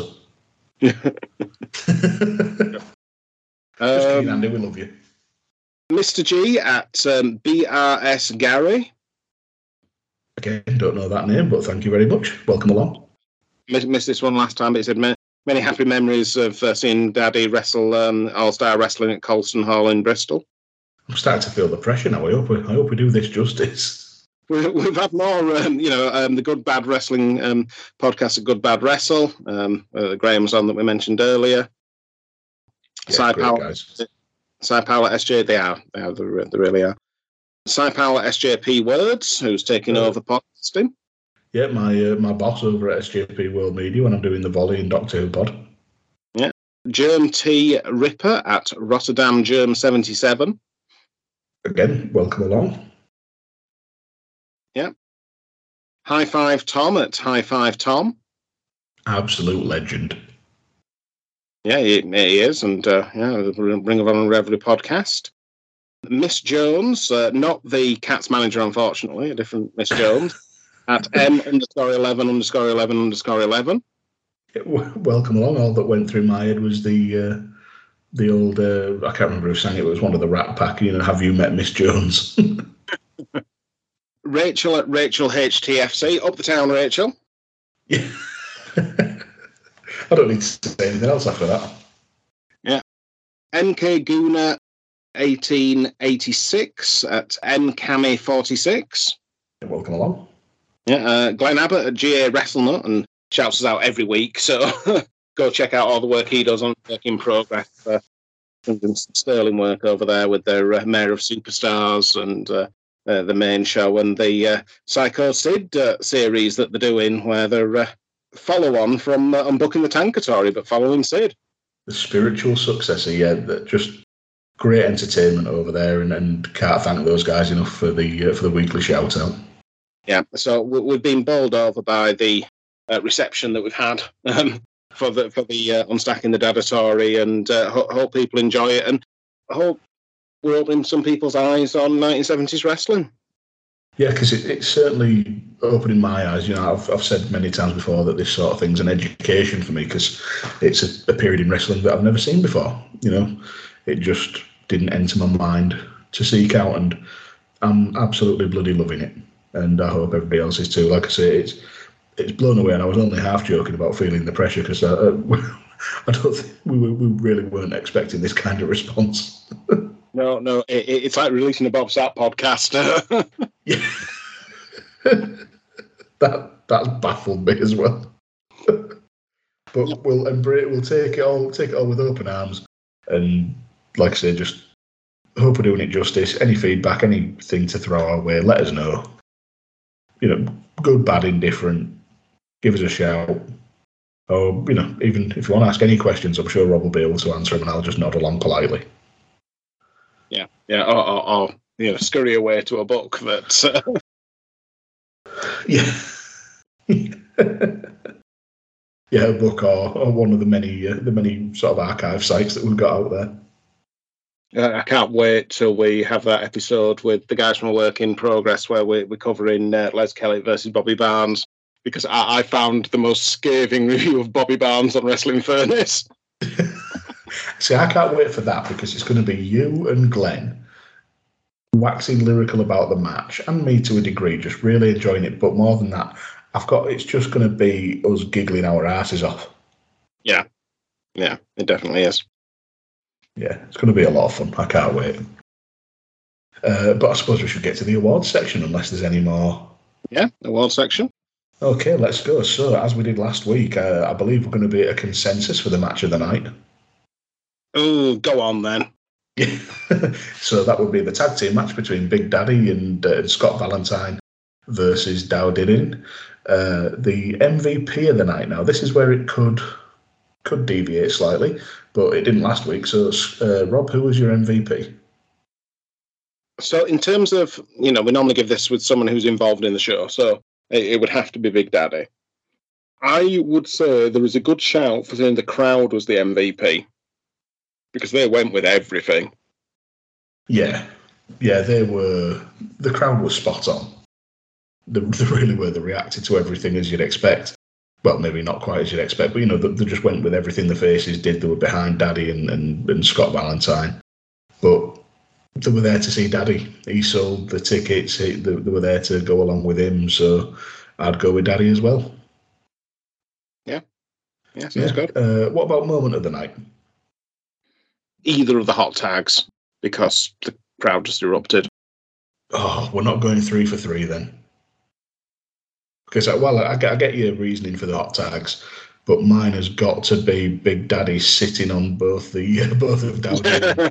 Just kidding, Andy, we love you. Mr. G at BRS Gary. Again, don't know that name, but thank you very much. Welcome along. Missed this one last time, but he said many happy memories of seeing Daddy wrestle All-Star Wrestling at Colston Hall in Bristol. I'm starting to feel the pressure now. I hope we do this justice. We've had more, the Good Bad Wrestling podcast, Good Bad Wrestle. Graham's on that we mentioned earlier. Yeah, guys. Cy Powell at SJ, they really are. Cy Powell at SJP Words, who's taking over podcasting. Yeah, my boss over at SJP World Media when I'm doing the volley in Doctor Who pod. Yeah. Germ T Ripper at Rotterdam Germ 77. Again, welcome along. Yeah. High Five Tom at High Five Tom. Absolute legend. Yeah, he is, and the Ring of Honor Revelry podcast. Miss Jones, not the Cats manager, unfortunately, a different Miss Jones, at M_11_11_11. Yeah, welcome along. All that went through my head was the old, I can't remember who sang it, it was one of the Rat Pack, Have You Met Miss Jones? Rachel at Rachel HTFC. Up the town, Rachel. Yeah. I don't need to say anything else after that. Yeah. MK Guna 1886 at MCammy46. Welcome along. Yeah, Glenn Abbott at GA WrestleNut and shouts us out every week. So go check out all the work he does on Work in Progress. Some sterling work over there with their Mayor of Superstars and the main show and the Psycho Sid series that they're doing, where they're follow on from Unbooking the Tankatory, but following Sid. The spiritual successor, yeah, just great entertainment over there, and can't thank those guys enough for the weekly shout out. Yeah, so we've been bowled over by the reception that we've had for the Unstacking the Dadatory, and hope people enjoy it, and hope we're opening some people's eyes on 1970s wrestling. Yeah, because it's certainly opening my eyes. You know, I've said many times before that this sort of thing's an education for me, because it's a period in wrestling that I've never seen before. You know, it just didn't enter my mind to seek out, and I'm absolutely bloody loving it. And I hope everybody else is too. Like I say, it's blown away, and I was only half joking about feeling the pressure, because I don't think we really weren't expecting this kind of response. No, it's like releasing a Bob Sapp podcast. Yeah, that's baffled me as well. But we'll take it all with open arms, and like I say, just hope we're doing it justice. Any feedback, anything to throw our way, let us know. You know, good, bad, indifferent. Give us a shout. Or, you know, even if you want to ask any questions, I'm sure Rob will be able to answer them, and I'll just nod along politely. Yeah, or you know, scurry away to a book that's. Yeah. Yeah, a book or one of the many sort of archive sites that we've got out there. I can't wait till we have that episode with the guys from Work in Progress, where we're covering Les Kelly versus Bobby Barnes, because I found the most scathing review of Bobby Barnes on Wrestling Furnace. See, I can't wait for that, because it's going to be you and Glenn waxing lyrical about the match, and me to a degree, just really enjoying it. But more than that, it's just going to be us giggling our asses off. Yeah, it definitely is. Yeah, it's going to be a lot of fun. I can't wait. But I suppose we should get to the awards section, unless there's any more. Yeah, awards section. Okay, let's go. So, as we did last week, I believe we're going to be at a consensus for the match of the night. Oh, go on then. Yeah. So that would be the tag team match between Big Daddy and Scott Valentine versus Dow Didin. The MVP of the night. Now, this is where it could deviate slightly, but it didn't last week. So, Rob, who was your MVP? So, in terms of, you know, we normally give this with someone who's involved in the show, so it would have to be Big Daddy. I would say there is a good shout for saying the crowd was the MVP, because they went with everything. Yeah, the crowd was spot on. They really were. They reacted to everything as you'd expect. Well, maybe not quite as you'd expect, but, you know, they just went with everything the faces did. They were behind Daddy and Scott Valentine. But they were there to see Daddy. He sold the tickets. They were there to go along with him. So I'd go with Daddy as well. Yeah, sounds good. What about moment of the night? Either of the hot tags, because the crowd just erupted. Oh, we're not going 3 for 3 then. Because, well, I get your reasoning for the hot tags, but mine has got to be Big Daddy sitting on both of Dowdy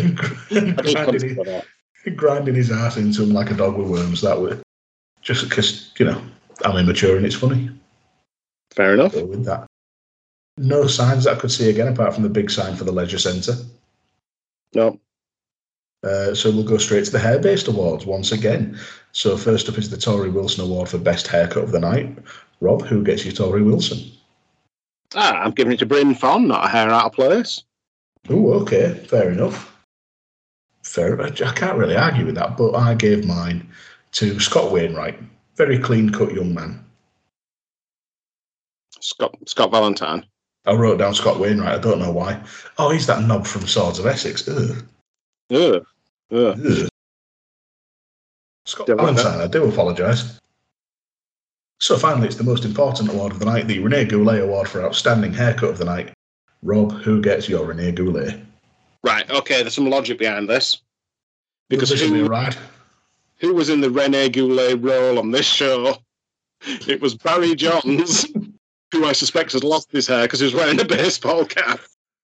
and grinding his ass into him like a dog with worms. That way, just because, you know, I'm immature and it's funny. Fair enough. So with that, no signs that I could see again, apart from the big sign for the Leisure Centre. No. So we'll go straight to the hair-based awards once again. So first up is the Tori Wilson Award for Best Haircut of the Night. Rob, who gets you Tori Wilson? I'm giving it to Bryn Fonn, not a hair out of place. Oh, okay, fair enough. I can't really argue with that, but I gave mine to Scott Wainwright. Very clean-cut young man. Scott Valentine. I wrote down Scott Wainwright. I don't know why. Oh, he's that knob from Swords of Essex. Ugh. Ugh. Ugh. Scott Valentine, I do apologise. So finally, it's the most important award of the night, the Rene Goulet Award for Outstanding Haircut of the Night. Rob, who gets your Rene Goulet? Right, okay, there's some logic behind this. Because who was in the Rene Goulet role on this show? It was Barry Johns, who I suspect has lost his hair because he was wearing a baseball cap.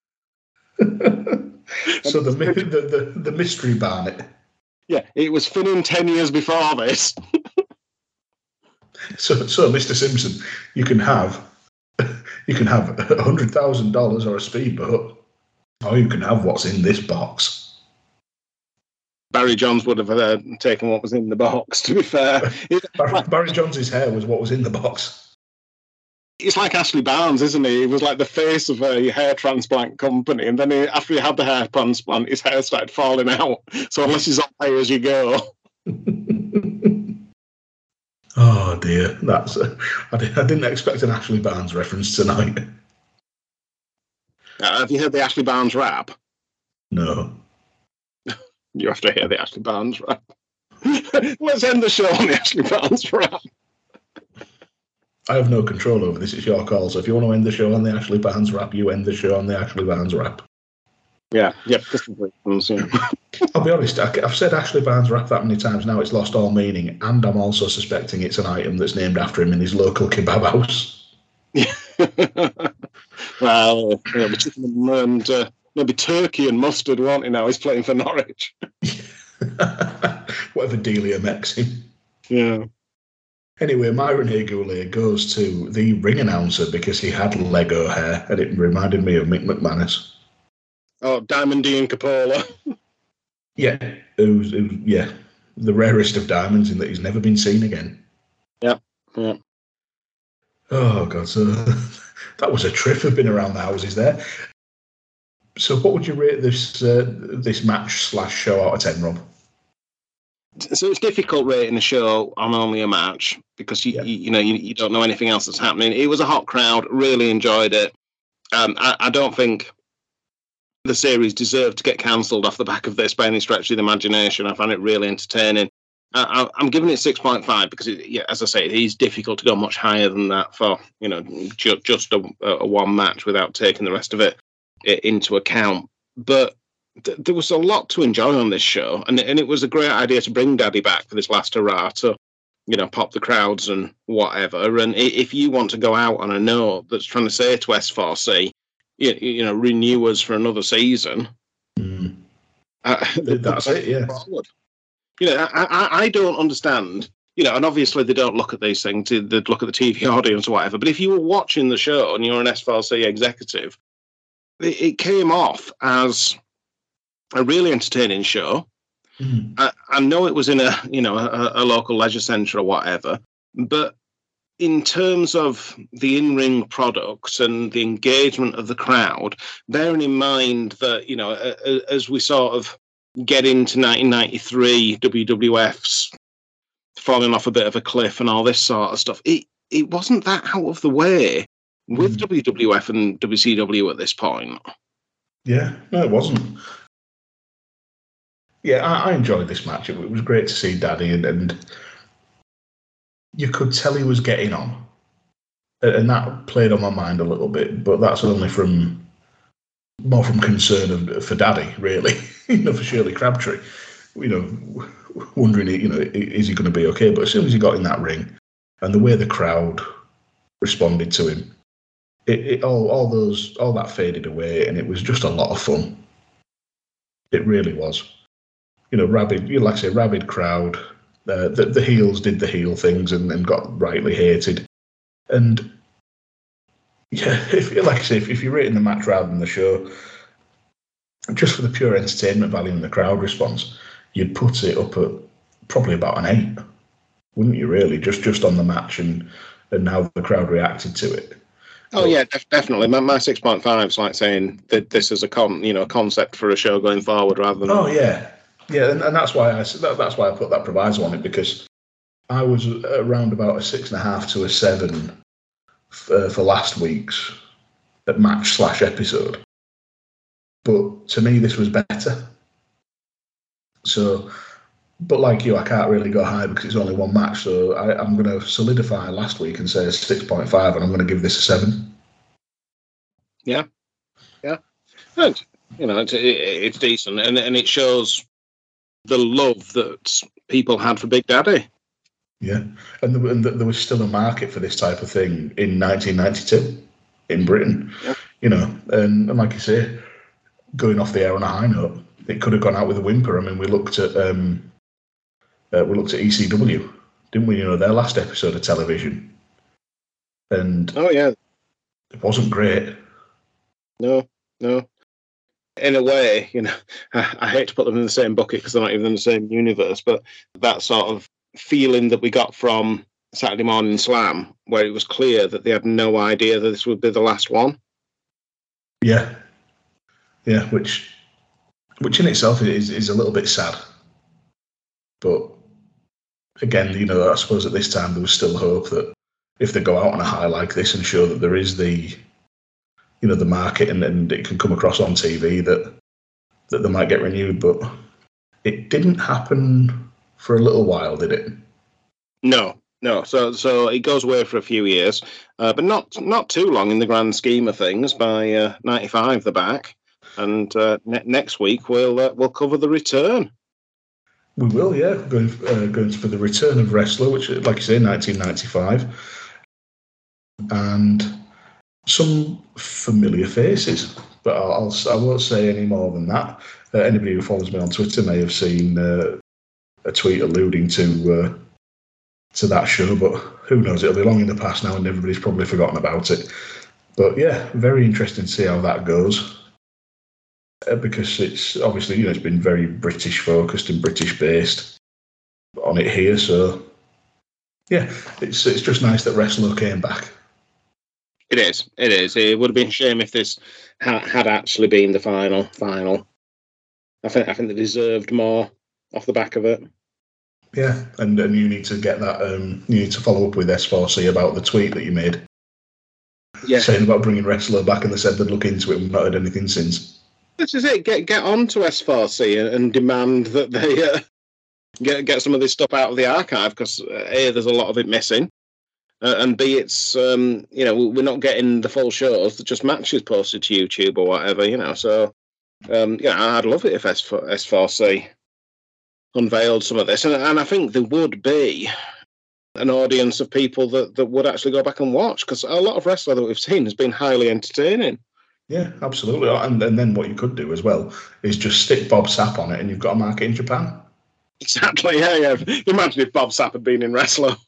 So the mystery Barnett. Yeah, it was Finnan 10 years before this. So, Mr. Simpson, you can have $100,000 or a speedboat, or you can have what's in this box. Barry Johns would have taken what was in the box, to be fair. Barry Johns' hair was what was in the box. It's like Ashley Barnes, isn't he? He was like the face of a hair transplant company, and then after he had the hair transplant, his hair started falling out. So unless he's on pay as you go. Oh dear, I didn't expect an Ashley Barnes reference tonight. Have you heard the Ashley Barnes rap? No. You have to hear the Ashley Barnes rap. Let's end the show on the Ashley Barnes rap. I have no control over this. It's your call. So if you want to end the show on the Ashley Barnes rap, you end the show on the Ashley Barnes rap. Yeah. Yeah. I'll be honest, I've said Ashley Barnes rap that many times now, it's lost all meaning, and I'm also suspecting it's an item that's named after him in his local kebab house. Well, chicken and maybe turkey and mustard, won't he, now? He's playing for Norwich. Whatever Delia makes him. Yeah. Anyway, my Rene Goulet goes to the ring announcer because he had Lego hair, and it reminded me of Mick McManus. Oh, Diamond Dean Capola. Yeah, the rarest of diamonds in that he's never been seen again. Yeah. Oh, God, so that was a trip of being around the houses there. So what would you rate this match/show out of 10, Rob? So it's difficult rating a show on only a match because you don't know anything else that's happening. It was a hot crowd, really enjoyed it. I don't think the series deserved to get cancelled off the back of this by any stretch of the imagination. I found it really entertaining. I'm giving it 6.5 because, as I say, it is difficult to go much higher than that for just a one match without taking the rest of it into account. But there was a lot to enjoy on this show, and it was a great idea to bring Daddy back for this last hurrah to, pop the crowds and whatever. And if you want to go out on a note that's trying to say to S4C, renew us for another season. That's it, yeah. I don't understand, and obviously they don't look at these things, they'd look at the TV audience or whatever, but if you were watching the show and you're an S4C executive, it came off as a really entertaining show. I know it was in a local leisure centre or whatever, but in terms of the in-ring products and the engagement of the crowd, bearing in mind that, as we sort of get into 1993, WWF's falling off a bit of a cliff and all this sort of stuff, it wasn't that out of the way with WWF and WCW at this point. Yeah, no, it wasn't. Yeah, I enjoyed this match. It was great to see Daddy, and you could tell he was getting on. And that played on my mind a little bit, but that's only more from concern for Daddy, really, for Shirley Crabtree, wondering, is he going to be okay? But as soon as he got in that ring, and the way the crowd responded to him, all that faded away, and it was just a lot of fun. It really was. Rabid, like I say, rabid crowd. The heels did the heel things and got rightly hated. And yeah, if you're rating the match rather than the show, just for the pure entertainment value and the crowd response, you'd put it up at probably about an 8, wouldn't you? Really, just on the match and how the crowd reacted to it. Oh yeah, definitely. My 6.5 is like saying that this is a concept for a show going forward rather than. Oh yeah. Yeah, and that's why I put that proviso on it, because I was around about a 6.5 to a 7 for last week's match/episode. But to me, this was better. So But like you, I can't really go high because it's only one match. So I'm going to solidify last week and say 6.5, and I'm going to give this a 7. Yeah. And, it's decent, and it shows the love that people had for Big Daddy. Yeah, and there was still a market for this type of thing in 1992 in Britain. Yeah. And like you say, going off the air on a high note, it could have gone out with a whimper. I mean, we looked at ECW, didn't we? Their last episode of television, and oh yeah, it wasn't great. No. In a way, I hate to put them in the same bucket because they're not even in the same universe, but that sort of feeling that we got from Saturday Morning Slam, where it was clear that they had no idea that this would be the last one. Yeah, which in itself is a little bit sad. But again, I suppose at this time there was still hope that if they go out on a high like this and show that there is the market and it can come across on TV that they might get renewed. But it didn't happen for a little while, did it? No. So it goes away for a few years, but not too long in the grand scheme of things. By 95, they're back, and next week we'll cover the return. We will, yeah. Going for the return of Wrestler, which, like you say, 1995, and some familiar faces. But I won't say any more than that. Anybody who follows me on Twitter may have seen a tweet alluding to that show, but who knows? It'll be long in the past now, and everybody's probably forgotten about it. But yeah, very interesting to see how that goes. Because it's obviously, it's been very British focused and British based on it here. So yeah, it's just nice that Wrestler came back. It is. It would have been a shame if this had actually been the final. I think they deserved more off the back of it. Yeah, and you need to get that. You need to follow up with S4C about the tweet that you made. Yeah, saying about bringing Wrestler back, and they said they'd look into it. We've not heard anything since. This is it. Get on to S4C and demand that they get some of this stuff out of the archive, because A, there's a lot of it missing. And B, it's, we're not getting the full shows, just matches posted to YouTube or whatever, So, I'd love it if S4C unveiled some of this. And I think there would be an audience of people that would actually go back and watch, because a lot of wrestler that we've seen has been highly entertaining. Yeah, absolutely. And then what you could do as well is just stick Bob Sapp on it, and you've got a market in Japan. Exactly, yeah. Imagine if Bob Sapp had been in Wrestler.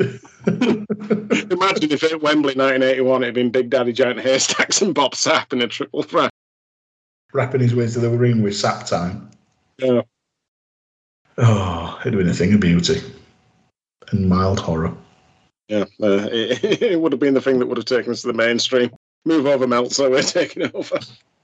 Imagine if at Wembley 1981 it had been Big Daddy Giant Haystacks and Bob Sapp in a triple threat. Rapping his way to the ring with Sapp time. Yeah. Oh, it'd have been a thing of beauty and mild horror. Yeah, it would have been the thing that would have taken us to the mainstream. Move over, Meltzer, we're taking over.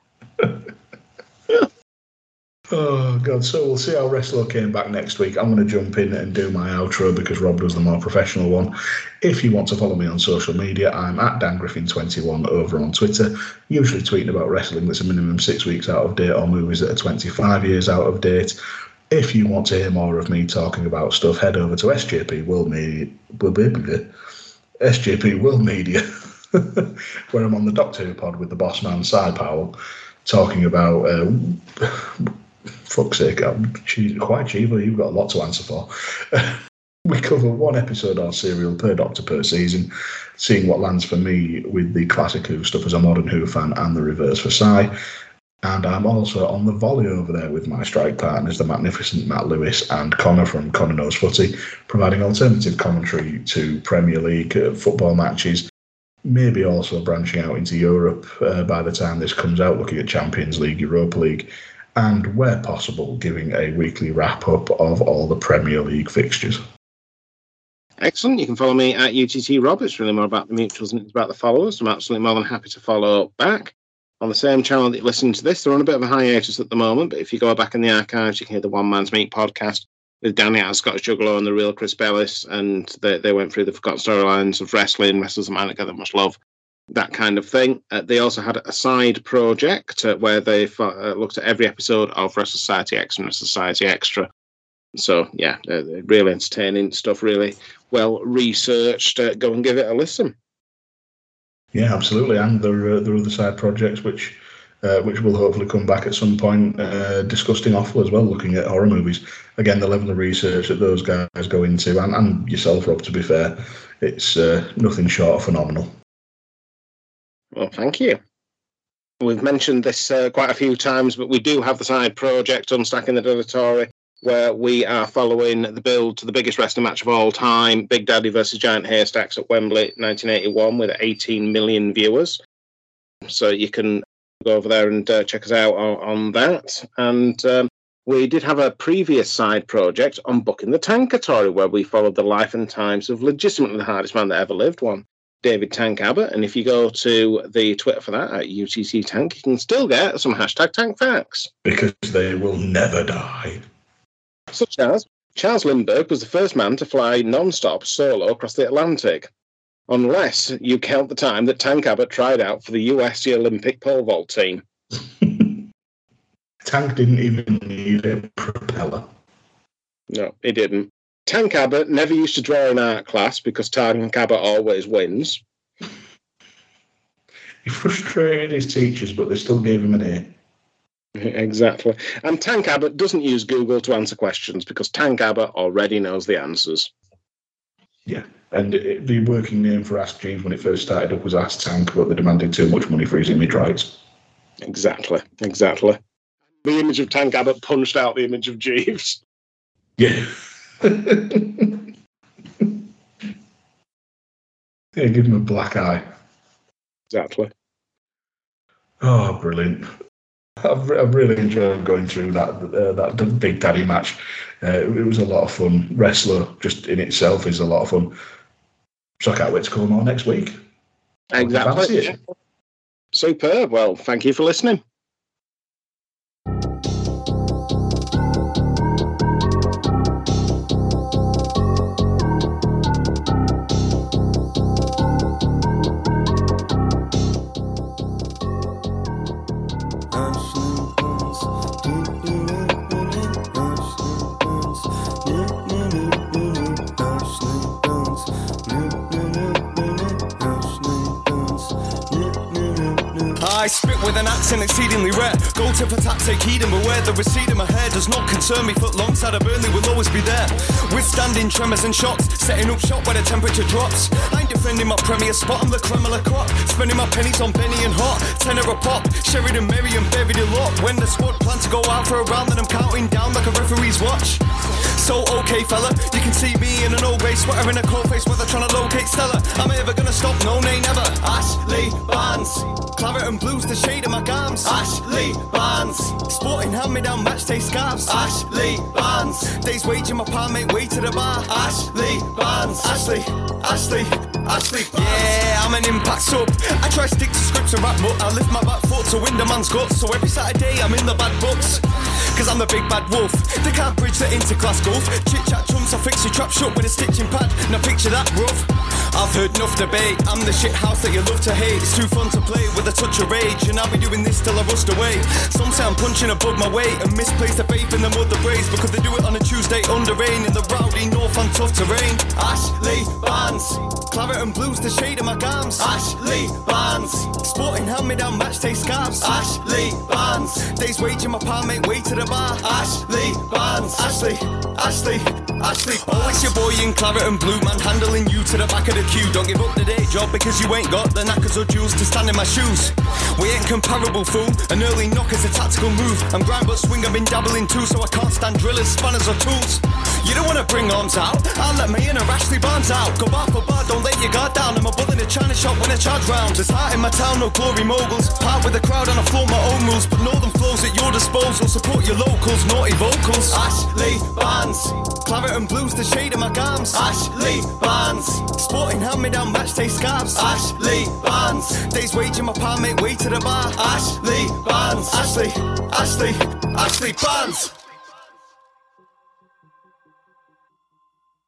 Oh, God. So we'll see how Wrestler came back next week. I'm going to jump in and do my outro because Rob does the more professional one. If you want to follow me on social media, I'm at DanGriffin21 over on Twitter, usually tweeting about wrestling that's a minimum 6 weeks out of date or movies that are 25 years out of date. If you want to hear more of me talking about stuff, head over to SJP World Media, where I'm on the Doctor Who pod with the boss man, Cy Powell, talking about... fuck's sake, quite Chivo, you've got a lot to answer for. We cover one episode or serial per Doctor per season, seeing what lands for me with the classic Who stuff as a modern Who fan, and the reverse for Cy. And I'm also on the volley over there with my strike partners, the magnificent Matt Lewis and Connor from Connor Knows Footy, providing alternative commentary to Premier League football matches, maybe also branching out into Europe by the time this comes out, looking at Champions League, Europa League, and where possible, giving a weekly wrap-up of all the Premier League fixtures. Excellent. You can follow me at UTT Rob. It's really more about the mutuals than it's about the followers. I'm absolutely more than happy to follow back. On the same channel that you listen to this, they're on a bit of a hiatus at the moment, but if you go back in the archives, you can hear the One Man's Meat podcast with Danny out of Scottish Juggalo and the real Chris Bellis, and they went through the forgotten storylines of wrestling, wrestlers that might not get that much love, that kind of thing. They also had a side project where they looked at every episode of Wrestle Society X and Wrestle Society Extra So, yeah, really entertaining stuff, really well researched. Go and give it a listen. Yeah, absolutely. And there are other side projects which will hopefully come back at some point, discussed in Offal as well, looking at horror movies. Again, the level of research that those guys go into, and yourself, Rob, to be fair, it's nothing short of phenomenal. Well, thank you. We've mentioned this quite a few times, but we do have the side project, Unstacking the Dilatory, where we are following the build to the biggest wrestling match of all time, Big Daddy versus Giant Haystacks at Wembley 1981 with 18 million viewers. So you can go over there and check us out on that. And we did have a previous side project on Booking the Tankatory, where we followed the life and times of legitimately the hardest man that ever lived, one David Tank Abbott. And if you go to the Twitter for that, at UTC Tank, you can still get some hashtag Tank Facts. Because they will never die. Such as Charles Lindbergh was the first man to fly non-stop solo across the Atlantic, unless you count the time that Tank Abbott tried out for the US Olympic pole vault team. Tank didn't even need a propeller. No, he didn't. Tank Abbott never used to draw in art class because Tank Abbott always wins. He frustrated his teachers, but they still gave him an A. Exactly. And Tank Abbott doesn't use Google to answer questions because Tank Abbott already knows the answers. Yeah, and the working name for Ask Jeeves when it first started up was Ask Tank, but they demanded too much money for his image rights. Exactly. The image of Tank Abbott punched out the image of Jeeves. Yeah. Yeah, give him a black eye. Exactly. Oh, brilliant. I've really enjoyed going through that Big Daddy match. It was a lot of fun. Wrestler just in itself is a lot of fun. So I can't wait to come on next week. Exactly. Superb. Well, thank you for listening. I spit with an accent exceedingly rare. Go tip for tap, take heed and beware. The recede in my hair does not concern me. Foot long side of Burnley will always be there. Withstanding tremors and shocks, setting up shop where the temperature drops. I ain't defending my premier spot, I'm the creme of la crop. Spending my pennies on Benny and Hot, tenner a pop. Sheridan, Merry and buried a lot. When the squad plan to go out for a round, then I'm counting down like a referee's watch. So okay fella, you can see me in an old grey sweater in a cold face where they're trying to locate Stella. I'm ever gonna stop, no nay never. Ashley Barnes, claret and blues, the shade of my gams. Ashley Barnes, sporting hand-me-down match day scarves. Ashley Barnes, days waging my palm mate way to the bar. Ashley Barnes, Ashley Barnes. Yeah, I'm an impact sub. I try stick to scripts and rap, but I lift my back foot to win the man's guts. So every Saturday I'm in the bad books, cause I'm the big bad wolf. They can't bridge the interclass gulf. Chit chat chumps, I'll fix your trap shut with a stitching pad. Now picture that rough. I've heard enough debate. I'm the shit house that you love to hate. It's too fun to play with a touch of rage, and I'll be doing this till I rust away. Some say I'm punching above my weight and misplace the faith in the mother braids, because they do it on a Tuesday under rain in the rowdy north on tough terrain. Ashley Barnes, claret and blues, the shade of my gams. Ashley Barnes, sporting hand-me-down match day scarves. Ashley Barnes, days waging my palm mate way to the bar. Ashley Barnes, Ashley Barnes. Oh, it's your boy in claret and blue, man, handling you to the back of the queue. Don't give up the day job because you ain't got the knackers or jewels to stand in my shoes. We ain't comparable, fool. An early knocker's a tactical move. I'm grind but swing, I've been dabbling too, so I can't stand drillers, spanners or tools. You don't wanna bring arms out, I'll let me in or Ashley Barnes out. Go bar for bar, don't let your guard down. I'm a bull in a China shop when I charge round. There's heart in my town, no glory moguls. Part with the crowd and I float my own rules, but northern flows at your disposal. Support your locals, naughty vocals. Ashley Barnes, claret and blues, the shade of my gams. Ashley Barnes, sporting hand-me-down match day scarves. Ashley Barnes, days waging my palm mate way to the bar. Ashley Barnes, Ashley Barnes.